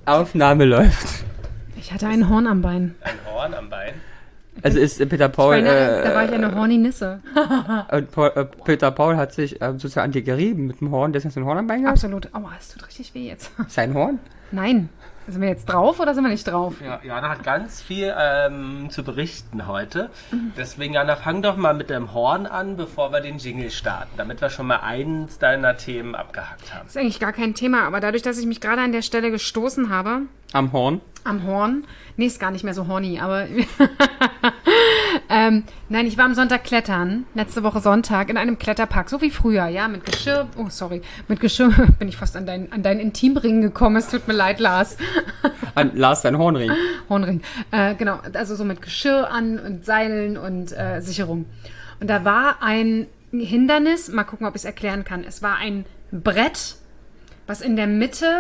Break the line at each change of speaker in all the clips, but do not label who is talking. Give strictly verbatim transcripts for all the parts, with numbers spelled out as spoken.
Aufnahme läuft.
Ich hatte ein Horn am Bein.
Ein Horn am Bein?
Also ist äh, Peter Paul...
Eine,
äh,
da war ich eine Horny-Nisse.
und Paul, äh, Peter Paul hat sich äh, sozusagen an dir gerieben mit dem Horn. Der ist jetzt ein Horn am Bein gehabt?
Absolut. Aua, es tut richtig weh jetzt.
Sein Horn?
Nein. Sind wir jetzt drauf oder sind wir nicht drauf?
Ja, Jana hat ganz viel ähm, zu berichten heute. Deswegen, Jana, fang doch mal mit dem Horn an, bevor wir den Jingle starten, damit wir schon mal eins deiner Themen abgehakt haben.
Das ist eigentlich gar kein Thema, aber dadurch, dass ich mich gerade an der Stelle gestoßen habe,
Am Horn?
am Horn, nee, ist gar nicht mehr so horny, aber ähm, nein, ich war am Sonntag klettern, letzte Woche Sonntag, in einem Kletterpark, so wie früher, ja, mit Geschirr, oh, sorry, mit Geschirr bin ich fast an deinen an deinen Intimring gekommen, es tut mir leid, Lars.
An Lars, sein Hornring.
Hornring, äh, genau, also so mit Geschirr an und Seilen und äh, Sicherung. Und da war ein Hindernis, mal gucken, ob ich es erklären kann, es war ein Brett, was in der Mitte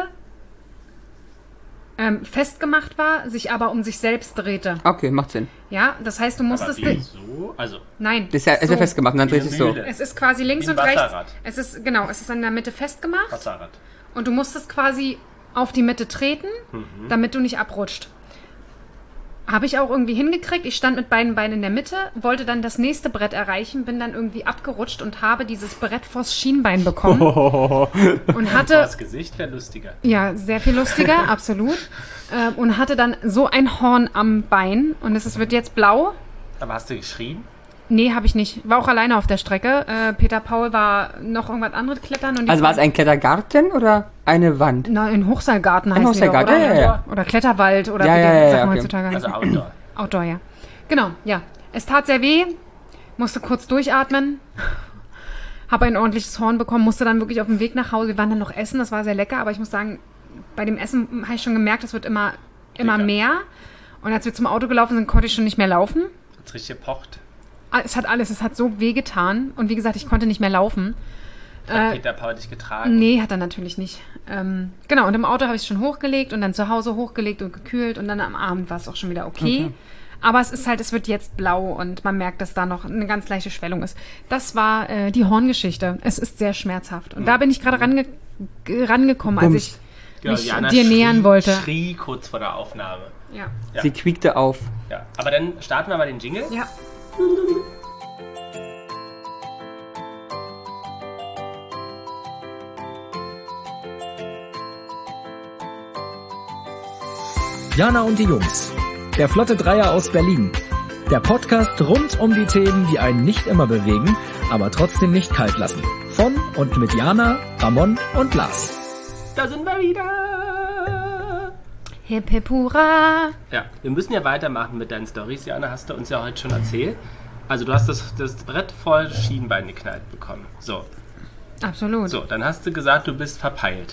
ähm, festgemacht war, sich aber um sich selbst drehte.
Okay, macht Sinn.
Ja, das heißt, du
Aber
musstest...
wie so? Also,
Nein.
Das ist ja, ist ja
so.
festgemacht und dann
Wie eine
dreht sich so.
Mühle.
Es ist quasi links
Wie ein
und rechts.
Wasserrad.
Es ist, genau, es ist in der Mitte festgemacht
Wasserrad.
und du musstest quasi auf die Mitte treten,
Mhm.
damit du nicht abrutscht. Habe ich auch irgendwie hingekriegt. Ich stand mit beiden Beinen in der Mitte, wollte dann das nächste Brett erreichen, bin dann irgendwie abgerutscht und habe dieses Brett vors Schienbein bekommen. Und hatte,
Das Gesicht wäre lustiger.
ja, sehr viel lustiger, absolut. Äh, und hatte dann so ein Horn am Bein und es ist- wird jetzt blau.
Aber hast du geschrien?
Nee, habe ich nicht. War auch alleine auf der Strecke. Äh, Peter Paul war noch irgendwas anderes klettern. Und
Also war es ein Klettergarten oder eine Wand?
Na, ein Hochseilgarten heißt
Ein
die doch,
Hochseilgarten,
oder?
ja, ja, ja.
Oder Kletterwald oder
Ja,
wie
ja,
die
ja,
Sachen
ja, okay.
heutzutage heißen.
Also Outdoor.
Outdoor, ja. Genau, ja. Es tat sehr weh, musste kurz durchatmen, habe ein ordentliches Horn bekommen, musste dann wirklich auf dem Weg nach Hause, wir waren dann noch essen, das war sehr lecker, aber ich muss sagen, bei dem Essen habe ich schon gemerkt, es wird immer, immer
Lecker.
mehr. Und als wir zum Auto gelaufen sind, konnte ich schon nicht mehr laufen.
Hat's richtig gepocht.
Ah, Es hat alles, es hat so weh getan. Und wie gesagt, ich konnte nicht mehr laufen.
Hat
Äh,
Peter Paul dich getragen?
Nee, hat er natürlich nicht. Ähm, genau, und im Auto habe ich es schon hochgelegt und dann zu Hause hochgelegt und gekühlt und dann am Abend war es auch schon wieder okay.
Okay.
Aber es ist halt, es wird jetzt blau und man merkt, dass da noch eine ganz leichte Schwellung ist. Das war äh, die Horngeschichte. Es ist sehr schmerzhaft. Und da bin ich gerade range g- rangekommen, als ich
Genau,
mich
Jana
dir nähern wollte.
schrie kurz vor der Aufnahme.
Ja.
Ja.
Sie quiekte auf.
Ja. Aber dann starten wir mal den Jingle.
Ja.
Jana und die Jungs. Der Flotte Dreier aus Berlin. Der Podcast rund um die Themen, die einen nicht immer bewegen, aber trotzdem nicht kalt lassen. Von und mit Jana, Ramon und Lars.
Da sind wir wieder.
Hip hip hurra.
Ja, wir müssen ja weitermachen mit deinen Storys. Jana, hast du uns ja heute schon erzählt. Also du hast das, das Brett voll Schienbein geknallt bekommen. So,
Absolut.
so, dann hast du gesagt, du bist verpeilt.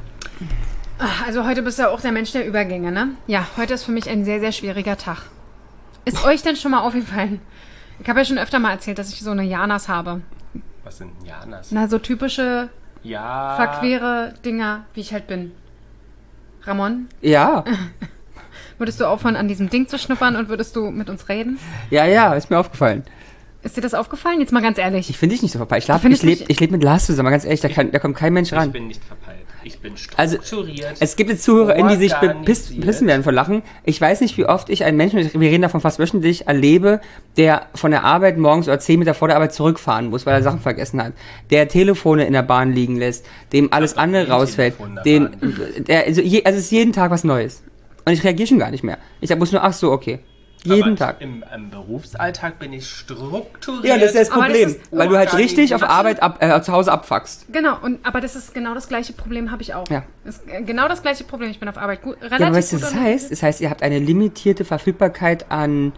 Also heute bist du ja auch der Mensch der Übergänge, ne? Ja, heute ist für mich ein sehr, sehr schwieriger Tag. Ist euch denn schon mal aufgefallen? Ich habe ja schon öfter mal erzählt, dass ich so eine Janas habe.
Was sind Janas?
Na, so typische
Ja.
verquere Dinger, wie ich halt bin. Ramon,
Ja,
würdest du aufhören, an diesem Ding zu schnuppern und würdest du mit uns reden?
ja, ja, ist mir aufgefallen.
Ist dir das aufgefallen? Jetzt mal ganz ehrlich.
Ich finde dich nicht so verpeilt. Ich, lab-
findest
ich lebe
mich-
ich leb mit Lars zusammen, ganz ehrlich, da, kann, da kommt kein Mensch
Ich
ran.
bin nicht verpeilt. Ich bin
Also,
strukturiert.
Es gibt jetzt ZuhörerInnen, die sich bepiss,
organisiert.
bepissen werden vor Lachen. Ich weiß nicht, wie oft ich einen Menschen, wir reden davon fast wöchentlich, erlebe, der von der Arbeit morgens oder zehn Meter vor der Arbeit zurückfahren muss, weil er Sachen vergessen hat. Der Telefone in der Bahn liegen lässt, dem alles
doch
andere
nie
rausfällt.
Telefon in der
Den, der, also, je, also es ist jeden Tag was Neues. Und ich reagiere schon gar nicht mehr. Ich muss nur, ach so, okay. Jeden
Aber
Tag.
Im, Im Berufsalltag bin ich strukturiert.
Ja, das ist das
Aber das
Problem,
ist
weil du halt richtig auf
organisiert.
Arbeit ab, äh, zu Hause abfuckst.
Genau, und, aber das ist genau das gleiche Problem habe ich auch.
Ja.
Das ist äh, genau das gleiche Problem. Ich bin auf Arbeit gut, relativ
Ja, aber weißt du,
gut
was das
organisiert.
heißt? Das heißt, ihr habt eine limitierte Verfügbarkeit an,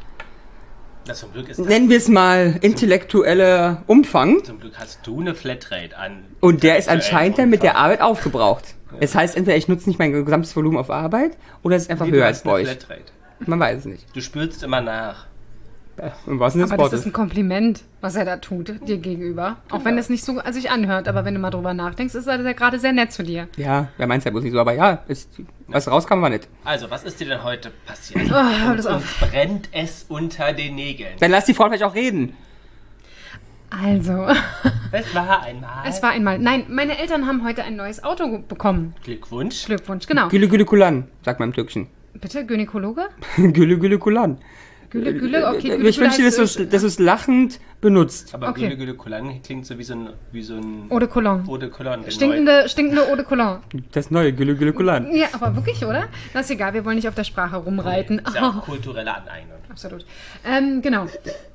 Das zum Glück ist das,
nennen wir es mal, intellektueller Umfang.
Zum Glück hast du eine Flatrate an.
Und der ist
intellektuellem
anscheinend dann mit der
Umfang.
Arbeit aufgebraucht. Das heißt, entweder ich nutze nicht mein gesamtes Volumen auf Arbeit oder es ist einfach
Nee, du
höher als
hast
bei
eine
euch.
Flatrate.
Man weiß es nicht.
Du spürst immer nach.
Im wahrsten Sinne des
Aber das
Wortes.
ist ein Kompliment, was er da tut, dir gegenüber. Auch wenn es nicht so sich anhört, aber wenn du mal drüber nachdenkst, ist er ja gerade sehr nett zu dir.
Ja, wer meint es ja bloß nicht so, aber ja, ist, was rauskam, war nett.
Also, was ist dir denn heute passiert?
Oh, hör das
Uns
auf.
brennt es unter den Nägeln.
Dann lass die Frau vielleicht auch reden.
Also.
Es war einmal.
Es war einmal. Nein, meine Eltern haben heute ein neues Auto bekommen.
Glückwunsch.
Glückwunsch, genau.
Gülle, Gülle, Kulan, sagt man im Türkischen.
Bitte, Gynäkologe?
Gülle, Gülle, Kulan.
Gülle, Gülle, okay. Gülle,
Ich wünsche dir, dass
heißt-
du es- dass du es lachend benutzt.
Aber
Okay.
Gülle Gülle Cologne klingt so wie so ein... Wie so ein
Eau de Cologne.
Eau de Cologne. genau.
Stinkende, stinkende Eau de Cologne.
Das neue Gülle, Gülle, Kulan.
Ja, aber wirklich, oder? Das ist egal, wir wollen nicht auf der Sprache rumreiten.
Ist ja auch kulturelle Aneignung.
Absolut. Ähm, genau.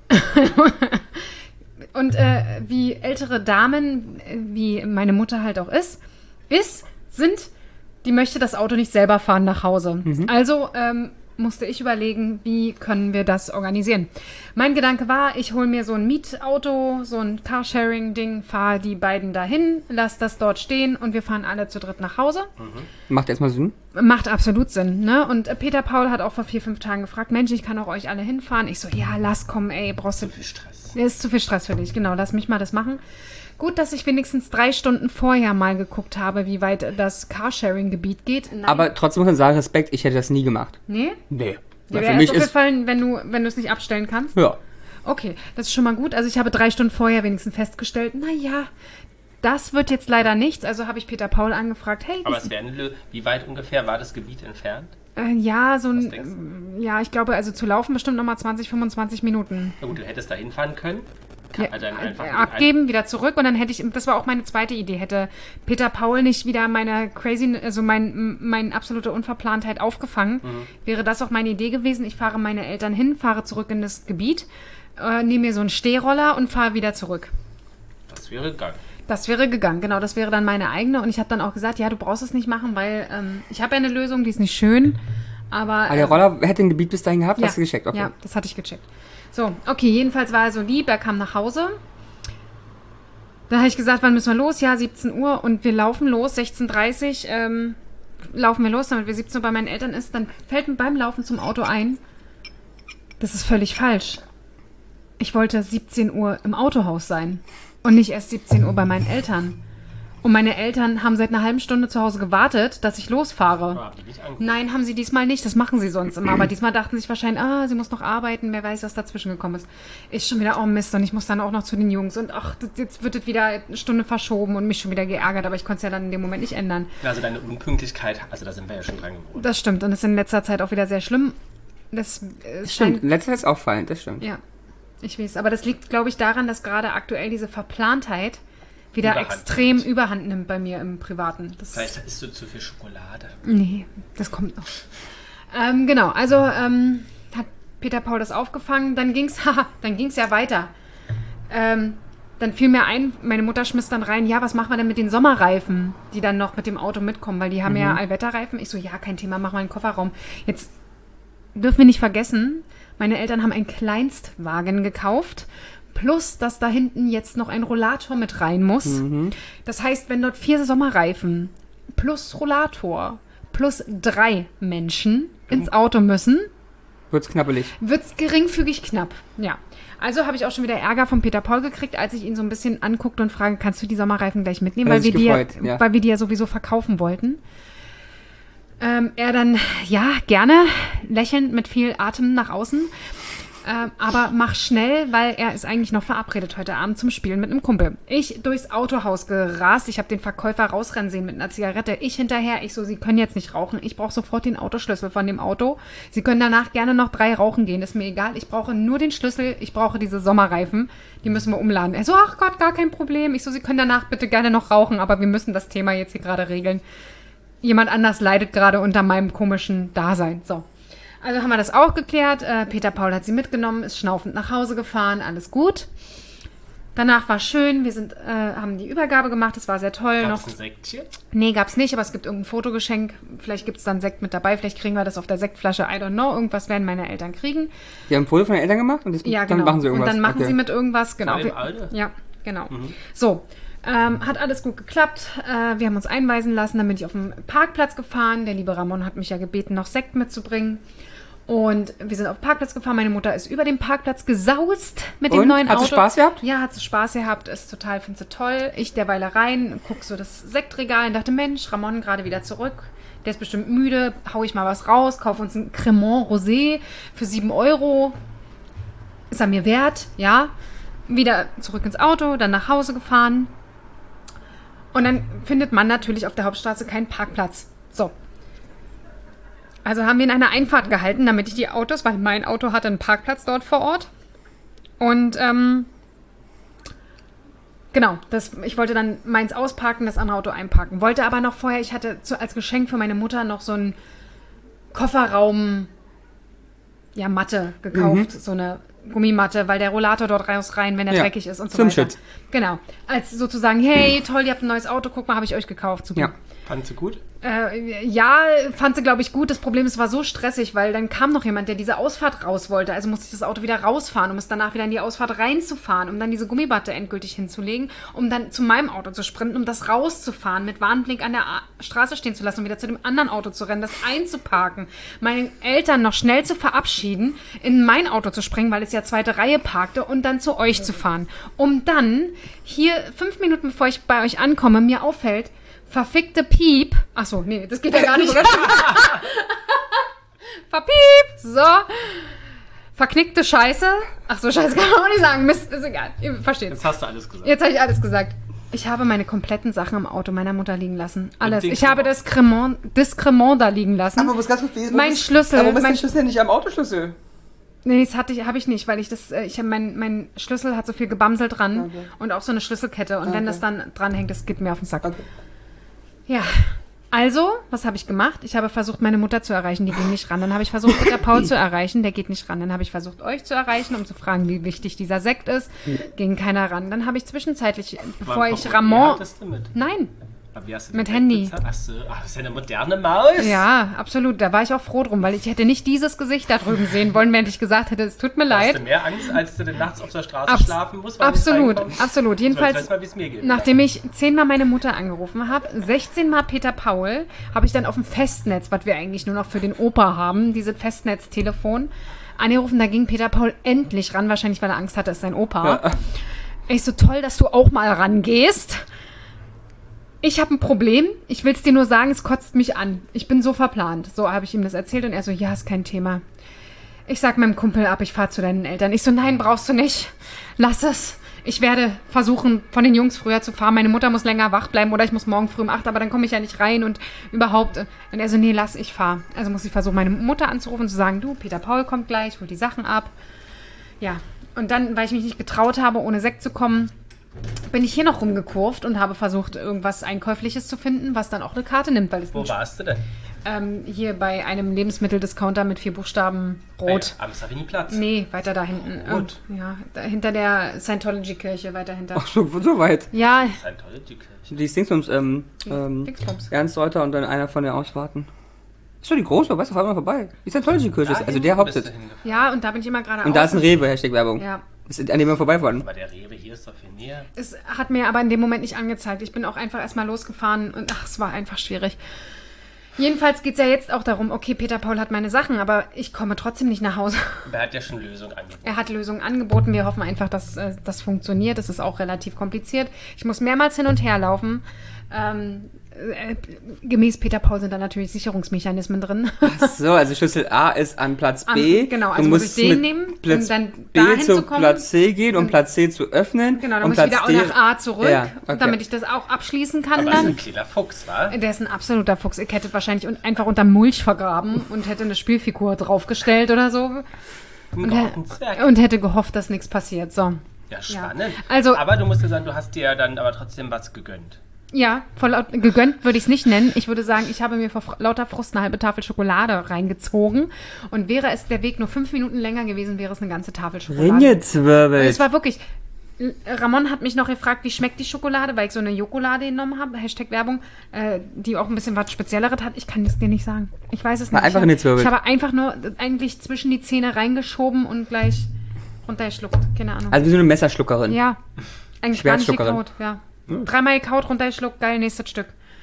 Und äh, wie ältere Damen, äh, wie meine Mutter halt auch ist, ist, sind, die möchte das Auto nicht selber fahren nach Hause. Also ähm, musste ich überlegen, wie können wir das organisieren. Mein Gedanke war, ich hole mir so ein Mietauto, so ein Carsharing-Ding, fahre die beiden dahin, lass das dort stehen und wir fahren alle zu dritt nach Hause.
Macht erstmal Sinn.
Macht absolut Sinn, ne? Und äh, Peter Paul hat auch vor vier, fünf Tagen gefragt, Mensch, ich kann auch euch alle hinfahren. Ich so, ja, lass kommen, ey, brauchst du...
Viel Stress.
Ja, ist zu viel Stress für dich, genau, lass mich mal das machen. Gut, dass ich wenigstens drei Stunden vorher mal geguckt habe, wie weit das Carsharing-Gebiet geht. Nein.
Aber trotzdem muss man sagen, Respekt, ich hätte das nie gemacht.
Nee?
Nee.
Dir
Weil
wäre
für mich
erst
ist...
aufgefallen, wenn du wenn du es nicht abstellen kannst?
Ja.
Okay, das ist schon mal gut. Also ich habe drei Stunden vorher wenigstens festgestellt, naja, das wird jetzt leider nichts. Also habe ich Peter Paul angefragt, hey,
Aber
wie,
es wäre eine Lö- Wie weit ungefähr war das Gebiet entfernt?
äh, ja, so
Was
ein,
denkst
äh, ja, ich glaube, also zu laufen bestimmt nochmal zwanzig, fünfundzwanzig Minuten.
Na gut, du hättest da hinfahren können.
Ja,
Also dann einfach
äh, abgeben, wieder zurück und dann hätte ich, das war auch meine zweite Idee, hätte Peter Paul nicht wieder meine crazy, also mein, meine absolute Unverplantheit aufgefangen,
Mhm.
wäre das auch meine Idee gewesen. Ich fahre meine Eltern hin, fahre zurück in das Gebiet, äh, nehme mir so einen Stehroller und fahre wieder zurück.
Das wäre gegangen.
Das wäre gegangen, genau, das wäre dann meine eigene und ich habe dann auch gesagt, ja, du brauchst es nicht machen, weil ähm, ich habe ja eine Lösung, die ist nicht schön, aber...
Aber der Roller hätte ein Gebiet bis dahin gehabt, hast du gecheckt, okay.
Ja, das hatte ich gecheckt. So, okay, jedenfalls war er so lieb, er kam nach Hause. Da habe ich gesagt, wann müssen wir los? Ja, siebzehn Uhr und wir laufen los, sechzehn Uhr dreißig ähm, laufen wir los, damit wir siebzehn Uhr bei meinen Eltern ist. Dann fällt mir beim Laufen zum Auto ein, das ist völlig falsch. Ich wollte siebzehn Uhr im Autohaus sein und nicht erst siebzehn Uhr bei meinen Eltern. Und meine Eltern haben seit einer halben Stunde zu Hause gewartet, dass ich losfahre.
Aber habt ihr nicht angeguckt?
Nein, haben sie diesmal nicht. Das machen sie sonst immer. Aber diesmal dachten sie sich wahrscheinlich, ah, sie muss noch arbeiten. Wer weiß, was dazwischen gekommen ist. Ist schon wieder, oh Mist. Und ich muss dann auch noch zu den Jungs. Und ach, das- jetzt wird es wieder eine Stunde verschoben und mich schon wieder geärgert. Aber ich konnte es ja dann in dem Moment nicht ändern.
Also deine Unpünktlichkeit, also da sind wir ja schon dran gewohnt.
Das stimmt. Und das ist in letzter Zeit auch wieder sehr schlimm. Das äh,
Stimmt,
scheint,
letztes ist auffallend, das stimmt.
ja, ich weiß. Aber das liegt, glaube ich, daran, dass gerade aktuell diese Verplantheit wieder
Überhand
extrem
nimmt.
überhand nimmt bei mir im Privaten. Das
Vielleicht isst du zu viel Schokolade.
Nee, das kommt noch. Ähm, genau, also ähm, hat Peter Paul das aufgefangen. Dann ging's, haha, dann ging's ja weiter. Ähm, dann fiel mir ein, meine Mutter schmiss dann rein, ja, was machen wir denn mit den Sommerreifen, die dann noch mit dem Auto mitkommen, weil die haben ja Allwetterreifen. Ich so, ja, kein Thema, mach mal einen Kofferraum. Jetzt dürfen wir nicht vergessen, meine Eltern haben einen Kleinstwagen gekauft, plus dass da hinten jetzt noch ein Rollator mit rein muss. Das heißt, wenn dort vier Sommerreifen plus Rollator plus drei Menschen ins Auto müssen,
Wird's knappelig.
wird es geringfügig knapp. Ja. Also habe ich auch schon wieder Ärger von Peter Paul gekriegt, als ich ihn so ein bisschen anguckte und frage, kannst du die Sommerreifen gleich mitnehmen,
Hat er
weil wir,
sich
die ja,
gefreut, ja.
weil wir die ja sowieso verkaufen wollten. Ähm, er dann, ja, gerne, lächelnd mit viel Atem nach außen. Ähm, aber mach schnell, weil er ist eigentlich noch verabredet heute Abend zum Spielen mit einem Kumpel. Ich durchs Autohaus gerast. Ich habe den Verkäufer rausrennen sehen mit einer Zigarette. Ich hinterher. Ich so, Sie können jetzt nicht rauchen. Ich brauche sofort den Autoschlüssel von dem Auto. Sie können danach gerne noch drei rauchen gehen. Ist mir egal. Ich brauche nur den Schlüssel. Ich brauche diese Sommerreifen. Die müssen wir umladen. Er so, ach Gott, gar kein Problem. Ich so, Sie können danach bitte gerne noch rauchen, aber wir müssen das Thema jetzt hier gerade regeln. Jemand anders leidet gerade unter meinem komischen Dasein. So. Also haben wir das auch geklärt. Äh, Peter Paul hat sie mitgenommen, ist schnaufend nach Hause gefahren, alles gut. Danach war schön, wir sind, äh, haben die Übergabe gemacht, es war sehr toll.
Gab's
noch,
ein Sektchen?
nee, gab's nicht, aber es gibt irgendein Fotogeschenk. Vielleicht gibt's dann Sekt mit dabei, vielleicht kriegen wir das auf der Sektflasche, I don't know. Irgendwas werden meine Eltern kriegen.
Die haben ein Foto von den Eltern gemacht und das,
Ja,
dann
genau.
machen sie irgendwas.
Und dann machen
Okay.
sie mit irgendwas, genau.
Vor dem
Wir-
Alter?
Ja, genau. So, ähm, hat alles gut geklappt. Äh, wir haben uns einweisen lassen, dann bin ich auf den Parkplatz gefahren. Der liebe Ramon hat mich ja gebeten, noch Sekt mitzubringen. Und wir sind auf den Parkplatz gefahren. Meine Mutter ist über den Parkplatz gesaust mit dem
Und?
neuen
Hat
Auto.
sie Spaß gehabt?
Ja, hat sie Spaß gehabt. Ist total, finde sie toll. Ich derweil rein, guck so das Sektregal und dachte, Mensch, Ramon gerade wieder zurück. Der ist bestimmt müde. Hau ich mal was raus, kaufe uns ein Cremant Rosé für sieben Euro. Ist er mir wert, ja. wieder zurück ins Auto, dann nach Hause gefahren. Und dann findet man natürlich auf der Hauptstraße keinen Parkplatz. So. Also haben wir in einer Einfahrt gehalten, damit ich die Autos, weil mein Auto hatte einen Parkplatz dort vor Ort. Und, ähm, genau, das, ich wollte dann meins ausparken, das andere Auto einparken. Wollte aber noch vorher, ich hatte zu, als Geschenk für meine Mutter noch so einen Kofferraum, ja, Matte gekauft, mhm. so eine Gummimatte, weil der Rollator dort raus rein, wenn der ja. dreckig ist und so
Zum
weiter.
Schutz.
Genau. Als sozusagen, hey, toll, ihr habt ein neues Auto, guck mal, habe ich euch gekauft. Super.
Ja.
Fand sie gut?
Äh, ja, fand sie, glaube ich, gut. Das Problem ist, es war so stressig, weil dann kam noch jemand, der diese Ausfahrt raus wollte. Also musste ich das Auto wieder rausfahren, um es danach wieder in die Ausfahrt reinzufahren, um dann diese Gummimatte endgültig hinzulegen, um dann zu meinem Auto zu sprinten, um das rauszufahren, mit Warnblink an der A- Straße stehen zu lassen und wieder zu dem anderen Auto zu rennen, das einzuparken, meine Eltern noch schnell zu verabschieden, in mein Auto zu springen, weil es ja zweite Reihe parkte und dann zu euch zu fahren. Um dann hier fünf Minuten bevor ich bei euch ankomme, mir auffällt, verfickte Piep. Achso, nee, das geht ja gar nicht. Verpiep. So. Verknickte Scheiße. Achso, Scheiße kann man auch nicht sagen. Mist, ist egal. Ihr versteht.
Jetzt hast du alles gesagt.
Jetzt habe ich alles gesagt. Ich habe meine kompletten Sachen im Auto meiner Mutter liegen lassen. Alles.
Und
Ich habe das Cremant, das Cremant da liegen lassen.
Aber was ganz kurz, wie- wo
Mein
bist-
Schlüssel,
Aber warum ist
mein-
der Schlüssel nicht am Autoschlüssel?
Nee, das hatte ich, habe ich nicht, weil ich das, äh, ich habe mein, mein Schlüssel hat so viel Gebamsel dran
Okay.
und auch so eine Schlüsselkette. Und wenn
Okay.
das dann dranhängt, das geht mir auf den Sack.
Okay.
Ja, also, was habe ich gemacht? Ich habe versucht, meine Mutter zu erreichen, die ging nicht ran. Dann habe ich versucht, Peter Paul zu erreichen, der geht nicht ran. Dann habe ich versucht, euch zu erreichen, um zu fragen, wie wichtig dieser Sekt ist. Ging keiner ran. Dann habe ich zwischenzeitlich, bevor
Warum-
ich
Wie
Ramon...
hattest du mit?
Nein,
Aber wie hast du
Mit
den
Handy.
bezahlt? Ach so, ach, das ist ja eine moderne Maus.
ja, absolut. Da war ich auch froh drum, weil ich hätte nicht dieses Gesicht da drüben sehen wollen, während ich gesagt hätte, es tut mir
Hast
leid.
du mehr Angst, als du denn nachts auf der Straße
Abs-
schlafen musst? weil du
Absolut,
nicht reinkommst?
absolut.
So, jetzt
Jedenfalls,
weiß mal, wie es mir geht.
nachdem ich zehnmal meine Mutter angerufen habe, sechzehn Mal Peter Paul, habe ich dann auf dem Festnetz, was wir eigentlich nur noch für den Opa haben, dieses Festnetztelefon, angerufen. Da ging Peter Paul endlich ran, wahrscheinlich weil er Angst hatte, es ist sein Opa.
Ja.
Ich so, toll, dass du auch mal rangehst. Ich habe ein Problem. Ich will es dir nur sagen, es kotzt mich an. Ich bin so verplant. So habe ich ihm das erzählt und er so, ja, ist kein Thema. Ich sag meinem Kumpel ab, ich fahre zu deinen Eltern. Ich so, nein, brauchst du nicht. Lass es. Ich werde versuchen, von den Jungs früher zu fahren. Meine Mutter muss länger wach bleiben oder ich muss morgen früh um acht, aber dann komme ich ja nicht rein und überhaupt. Und er so, nee, lass, ich fahre. Also muss ich versuchen, meine Mutter anzurufen und zu sagen, du, Peter Paul kommt gleich, holt die Sachen ab. Ja, und dann, weil ich mich nicht getraut habe, ohne Sekt zu kommen, bin ich hier noch rumgekurvt und habe versucht, irgendwas Einkäufliches zu finden, was dann auch eine Karte nimmt. Weil es
Wo
ein-
warst du denn?
ähm, hier bei einem Lebensmitteldiscounter mit vier Buchstaben rot.
Bei, am Savigny-Platz.
Nee, weiter da hinten.
Rot.
Ähm, ja, da, hinter der Scientology-Kirche, weiter hinter.
Ach, so, so weit.
Ja,
Scientology-Kirche.
Die Dingsbums, ähm, ähm,
Dingsbums.
Ernst Reuter und dann einer von der Ausfahrten. Ist doch die große, weißt du, fahr mal vorbei. Die Scientology-Kirche ist, also der Hauptsitz.
Ja, und da bin ich immer gerade
Und da ist ein Rewe, Hashtag Werbung.
Ja.
Ist, an dem wir vorbeifahren.
Aber der Rewe hier ist doch viel näher.
Es hat mir aber in dem Moment nicht angezeigt. Ich bin auch einfach erstmal losgefahren und ach, es war einfach schwierig. Jedenfalls geht es ja jetzt auch darum, okay, Peter Paul hat meine Sachen, aber ich komme trotzdem nicht nach Hause.
Aber er hat ja schon Lösungen angeboten.
Er hat Lösungen angeboten. Wir hoffen einfach, dass äh, das funktioniert. Das ist auch relativ kompliziert. Ich muss mehrmals hin und her laufen. Ähm, äh, gemäß Peter Paul sind da natürlich Sicherungsmechanismen drin.
Ach so, also Schlüssel A ist an Platz B.
An- genau,
Du
also muss
musst
ich den
mit
nehmen,
Platz
um dann
B
dahin
zu
zu kommen.
Platz C gehen, um Platz C zu öffnen.
Genau, dann
und
muss ich
Platz
wieder
D
nach A zurück,
Ja, okay.
damit ich das auch abschließen kann
Aber ist
dann.
ein kleiner Fuchs, wa?
Der ist ein absoluter Fuchs. Ich hätte wahrscheinlich un- einfach unter Mulch vergraben und hätte eine Spielfigur draufgestellt oder so.
Ein
Und,
Gartenzwerg.
hä- und hätte gehofft, dass nichts passiert. So.
Ja, spannend.
Also-
aber du musst dir sagen, du hast dir dann aber trotzdem was gegönnt.
Ja, voll laut, gegönnt würde ich es nicht nennen. Ich würde sagen, ich habe mir vor fr- lauter Frust eine halbe Tafel Schokolade reingezogen. Und wäre es der Weg nur fünf Minuten länger gewesen, wäre es eine ganze Tafel Schokolade.
Ringezwirbel.
Es war wirklich... Ramon hat mich noch gefragt, wie schmeckt die Schokolade, weil ich so eine Jokolade genommen habe, Hashtag Werbung, äh, die auch ein bisschen was Spezielleres hat. Ich kann es dir nicht sagen. Ich weiß es
War
nicht.
einfach
ich,
in die
hab-
Zwirbel.
ich habe einfach nur eigentlich zwischen die Zähne reingeschoben und gleich runtergeschluckt. Keine Ahnung.
Also wie so eine Messerschluckerin.
ja, eigentlich gar nicht
Schwertschluckerin.
gekaut. Ja. Dreimal gekaut, runtergeschluckt, geil, nächstes Stück.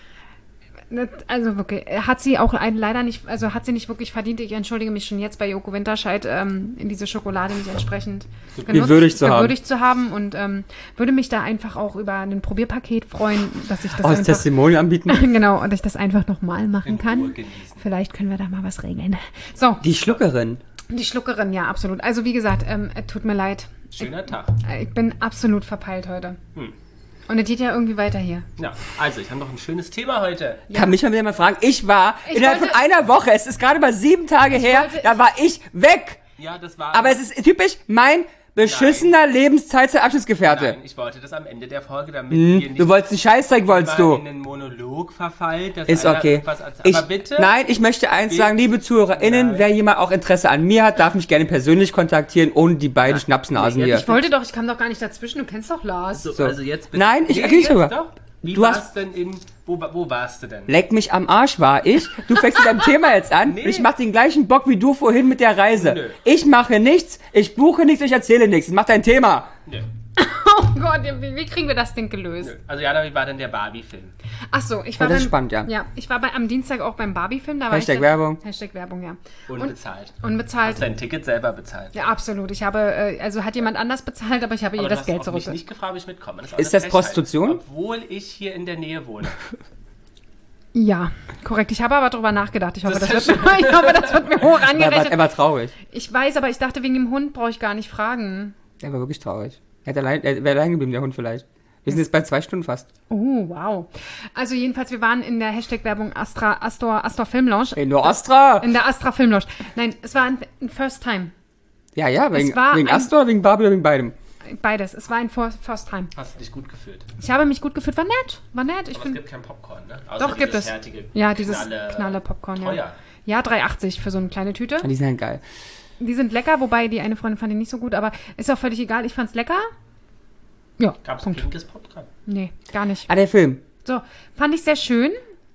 Das- Also wirklich, hat sie auch ein, leider nicht, also hat sie nicht wirklich verdient. Ich entschuldige mich schon jetzt bei Joko Winterscheid, ähm, in diese Schokolade nicht entsprechend
Gewürdigt zu haben.
gewürdigt zu haben und ähm, würde mich da einfach auch über ein Probierpaket freuen, dass ich das
Aus
einfach,
Testimonial anbieten.
genau, und dass ich das einfach nochmal machen
In
kann.
Ruhe genießen.
Vielleicht können wir da mal was regeln. So,
Die Schluckerin.
die Schluckerin, ja, absolut. Also wie gesagt, ähm, es tut mir leid.
Schöner Tag.
Ich bin absolut verpeilt heute.
Hm.
Und es geht ja irgendwie weiter hier.
Ja, also ich habe noch ein schönes Thema heute.
Ja. Kann mich mal wieder mal fragen. Ich war
Ich
innerhalb
wollte-
von einer Woche, es ist gerade mal sieben Tage her,
wollte-
da war ich weg.
Ja, das war...
Aber es ist typisch mein beschissener Lebenszeit-Abschnittsgefährte.
Nein, ich wollte das am Ende der Folge, damit
Hm,
wir nicht
du wolltest einen Scheißdreck, wolltest
immer
du.
in einen Monolog verfallen. Dass
Ist
einer
okay.
irgendwas erzählt.
Ich,
Aber bitte...
Nein, ich möchte eins
Bitte?
sagen, liebe ZuhörerInnen,
Nein.
wer jemand auch Interesse an mir hat, darf mich gerne persönlich kontaktieren, ohne die beiden Schnapsnasen
Nee,
hier.
jetzt-
Ich wollte doch, ich kam doch gar nicht dazwischen. Du kennst doch Lars.
So,
So.
Also jetzt bitte.
Nein, ich-
nee,
ich-
jetzt
sogar.
doch. Wie
Du
warst
hast-
denn in... Wo, wo warst du denn?
Leck mich am Arsch, war ich. Du fängst mit deinem Thema jetzt an.
Nee.
Und ich mach den gleichen Bock wie du vorhin mit der Reise.
Nö.
Ich mache nichts, ich buche nichts, ich erzähle nichts. Ich mach dein Thema.
Nö.
Oh Gott, wie, wie kriegen wir das Ding gelöst?
Nö. Also Jana, wie war denn der Barbie-Film?
Ach so, ich war
Oh, das ist
beim,
spannend, ja.
Ja, ich war bei, am Dienstag auch beim Barbie-Film. Da war
Hashtag
ich,
Werbung.
Hashtag Werbung, ja.
Unbezahlt.
Unbezahlt.
Hast dein Ticket selber bezahlt.
Ja, absolut. Ich habe, äh, also hat jemand anders bezahlt, aber ich habe ihr
Aber
das
du hast
Geld
auch
zurück.
mich nicht gefragt, ob ich mitkomme. Das auch
Ist
eine
das
Frechheit,
Prostitution?
Obwohl ich hier in der Nähe wohne.
Ja, korrekt. Ich habe aber drüber nachgedacht. Ich hoffe, das,
Das
wird,
ist
ich hoffe, das wird mir hoch
Er war,
angerechnet.
er war traurig.
Ich weiß, aber ich dachte, wegen dem Hund brauche ich gar nicht fragen.
Er war wirklich traurig. Er, hat allein, er wäre allein geblieben, der Hund vielleicht. Wir sind jetzt bei zwei Stunden fast.
Oh, wow. Also jedenfalls, wir waren in der Hashtag-Werbung Astra, Astor, Astor Film Lounge.
Ey, nur Astra!
In der Astra Film Lounge. Nein, es war ein, ein First Time.
Ja, ja, wegen,
war
wegen
ein-
Astra oder wegen Barbie oder wegen beidem?
Beides. Es war ein For- First Time.
Hast du dich gut gefühlt?
Ich habe mich gut gefühlt. War nett. War nett. Ich
Aber es
bin,
gibt kein Popcorn, ne? Außer
doch, gibt
dieses
es.
fertige,
Ja, dieses
Knalle,
Knalle Popcorn. Ja,
Teuer.
ja drei achtzig für so eine kleine Tüte.
Die sind halt geil.
Die sind lecker, wobei die eine Freundin fand die nicht so gut, aber ist auch völlig egal. Ich fand's lecker. Ja,
Gab es
Punkt.
pinkes Popcorn?
Nee, gar nicht.
Ah, der Film.
So, fand ich sehr schön.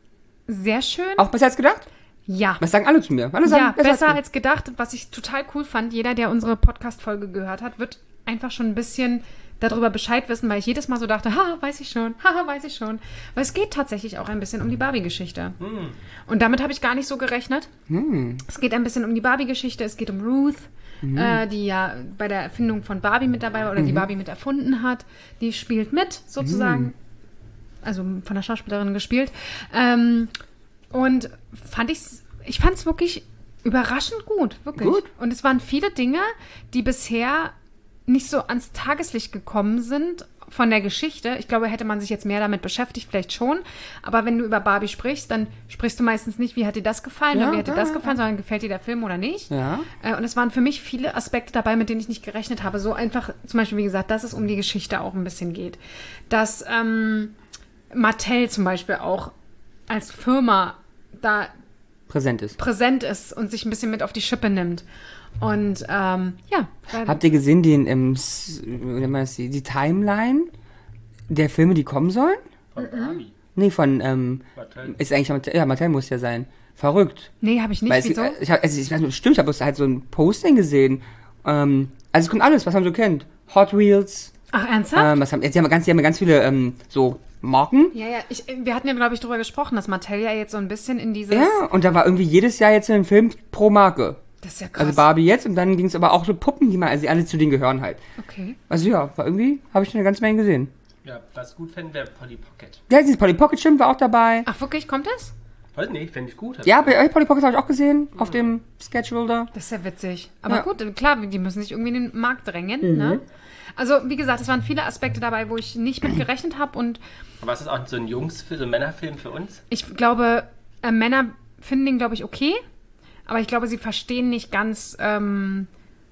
Sehr schön.
Auch besser als gedacht?
Ja.
Was sagen alle zu mir? Alle sagen,
Ja, besser
gedacht.
als gedacht. Was ich total cool fand, jeder, der unsere Podcast-Folge gehört hat, wird einfach schon ein bisschen darüber Bescheid wissen, weil ich jedes Mal so dachte, ha, weiß ich schon, ha, weiß ich schon. Weil es geht tatsächlich auch ein bisschen um die Barbie-Geschichte. Und damit habe ich gar nicht so gerechnet. Es geht ein bisschen um die Barbie-Geschichte, es geht um Ruth, äh, die ja bei der Erfindung von Barbie mit dabei war oder die Barbie mit erfunden hat. Die spielt mit, sozusagen. Also von der Schauspielerin gespielt. Ähm, und fand ich's, ich fand es wirklich überraschend gut, wirklich.
Gut.
Und es waren viele Dinge, die bisher nicht so ans Tageslicht gekommen sind von der Geschichte. Ich glaube, hätte man sich jetzt mehr damit beschäftigt, vielleicht schon. Aber wenn du über Barbie sprichst, dann sprichst du meistens nicht, wie hat dir das gefallen
Ja,
oder wie hat dir
ja,
das
ja,
gefallen, sondern gefällt dir der Film oder nicht.
Ja.
Äh, Und es waren für mich viele Aspekte dabei, mit denen ich nicht gerechnet habe. So einfach, zum Beispiel, wie gesagt, dass es um die Geschichte auch ein bisschen geht. Dass ähm, Mattel zum Beispiel auch als Firma da
Präsent ist.
präsent ist und sich ein bisschen mit auf die Schippe nimmt. Und ähm, ja. weil-
Habt ihr gesehen, den, ähm, S- wie nennt man das, die, die Timeline der Filme, die kommen sollen?
Von Barbie.
Nee, von, ähm,
Mattel.
ist eigentlich, Mattel- ja, Mattel muss ja sein. Verrückt.
Nee, habe ich nicht.
Weil es,
Wieso?
ich, hab, also ich weiß nicht, stimmt, ich habe halt so ein Posting gesehen. Ähm, also es kommt alles, was man so kennt. Hot Wheels,
Ach, ernsthaft?
ähm, was haben, jetzt, die haben ganz, die haben ganz viele, ähm, so Marken.
ja, ja. Ich, wir hatten ja, glaube ich, drüber gesprochen, dass Mattel ja jetzt so ein bisschen in dieses...
Ja, und da war irgendwie jedes Jahr jetzt ein Film pro Marke.
Das ist ja krass.
Also Barbie jetzt und dann ging es aber auch so Puppen, die mal, also die alle zu denen gehören halt.
Okay.
Also ja, war irgendwie, habe ich eine ganze Menge gesehen.
Ja, was gut fände, wäre Polly Pocket.
Ja, dieses Polly Pocket stimmt, war auch dabei.
Ach, wirklich? Kommt das?
Weiß nicht, fände ich gut.
Ja, bei euch Polly Pocket habe ich auch gesehen, auf dem Schedule da.
Das ist ja witzig. Aber
Ja.
gut, klar, die müssen sich irgendwie in den Markt drängen. Ne? Also, wie gesagt, es waren viele Aspekte dabei, wo ich nicht mit gerechnet habe. Und
Aber ist das auch so ein Jungsfilm, so ein Männerfilm für uns?
ich glaube, äh, Männer finden den, glaube ich, okay. Aber ich glaube, sie verstehen nicht ganz, ähm,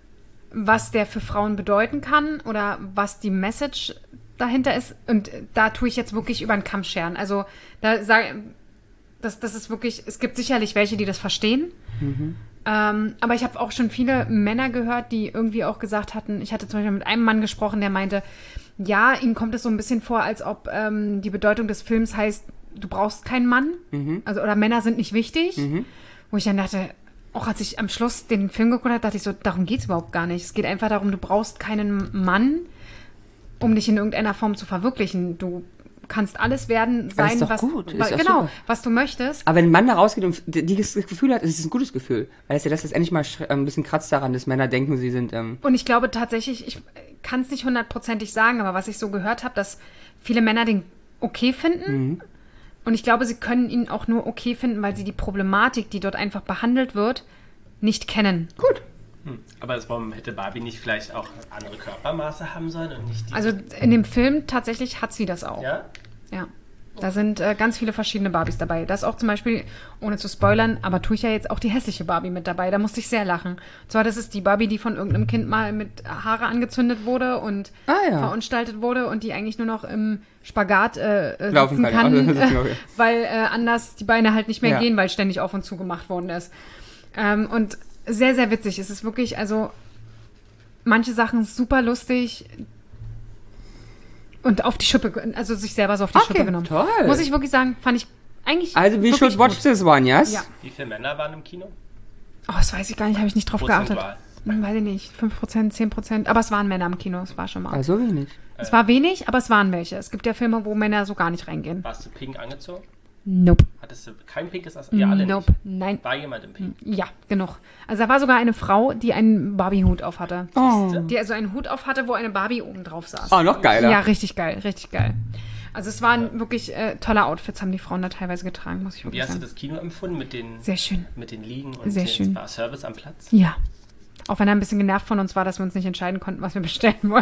was der für Frauen bedeuten kann oder was die Message dahinter ist. Und da tue ich jetzt wirklich über den Kamm scheren. Also, da sage das, das ist wirklich, es gibt sicherlich welche, die das verstehen. Ähm, aber ich habe auch schon viele Männer gehört, die irgendwie auch gesagt hatten, ich hatte zum Beispiel mit einem Mann gesprochen, der meinte, ja, ihm kommt es so ein bisschen vor, als ob ähm, die Bedeutung des Films heißt, du brauchst keinen Mann. Also, oder Männer sind nicht wichtig. Wo ich dann dachte, auch als ich am Schluss den Film geguckt habe, dachte ich so, darum geht es überhaupt gar nicht. Es geht einfach darum, du brauchst keinen Mann, um dich in irgendeiner Form zu verwirklichen. Du kannst alles werden,
Aber ist
sein,
doch
was,
gut, ist
wa-
doch
genau,
super.
was du möchtest.
Aber wenn ein Mann da rausgeht und d- dieses Gefühl hat, es ist ein gutes Gefühl. Weil es ja das ist endlich mal sch- ein bisschen kratzt daran, dass Männer denken, sie sind, ähm,
Und ich glaube tatsächlich, ich kann es nicht hundertprozentig sagen, aber was ich so gehört habe, dass viele Männer den okay finden. Und ich glaube, sie können ihn auch nur okay finden, weil sie die Problematik, die dort einfach behandelt wird, nicht kennen.
gut.
Hm. Aber das, warum hätte Barbie nicht vielleicht auch andere Körpermaße haben sollen und nicht die?
Also in dem Film tatsächlich hat sie das auch.
Ja?
Ja. Da sind äh, ganz viele verschiedene Barbies dabei. Da ist auch zum Beispiel, ohne zu spoilern, aber tue ich ja jetzt auch die hässliche Barbie mit dabei. Da musste ich sehr lachen. Und zwar, das ist die Barbie, die von irgendeinem Kind mal mit Haare angezündet wurde und
Ah, ja.
verunstaltet wurde und die eigentlich nur noch im Spagat äh, äh,
Laufen
sitzen
kann,
kann,
ja.
äh, weil äh, anders die Beine halt nicht mehr
Ja.
gehen, weil ständig auf und zu gemacht worden ist. Ähm, und sehr, sehr witzig. Es ist wirklich, also manche Sachen super lustig. Und auf die Schippe, also sich selber so auf die
Okay,
Schippe genommen.
toll.
Muss ich wirklich sagen, fand ich eigentlich
Also we
wirklich
should watch
gut.
this one, yes?
Ja.
Wie viele Männer waren im Kino?
Oh, das weiß ich gar nicht, habe ich nicht drauf geachtet.
Prozentual.
Hm, weiß ich nicht, fünf Prozent, zehn Prozent. Aber es waren Männer im Kino, es war schon mal.
Also wenig.
Es war wenig, aber es waren welche. Es gibt ja Filme, wo Männer so gar nicht reingehen.
Warst du pink angezogen?
Nope.
Hattest du kein pinkes Accessoire? Ja, alle
Nope.
nicht.
Nein.
War jemand im Pink?
Ja, genug. Also da war sogar eine Frau, die einen Barbie-Hut auf hatte.
Oh.
Die also einen Hut auf hatte, wo eine Barbie oben drauf saß.
Oh, noch geiler.
Ja, richtig geil, richtig geil. Also es waren wirklich äh, tolle Outfits, haben die Frauen da teilweise getragen, muss ich
Wie
wirklich
hast du
sagen.
das Kino empfunden mit den,
Sehr schön.
mit den Liegen und
Sehr
den
schön.
War Service am Platz?
Ja. Auch wenn er ein bisschen genervt von uns war, dass wir uns nicht entscheiden konnten, was wir bestellen wollen.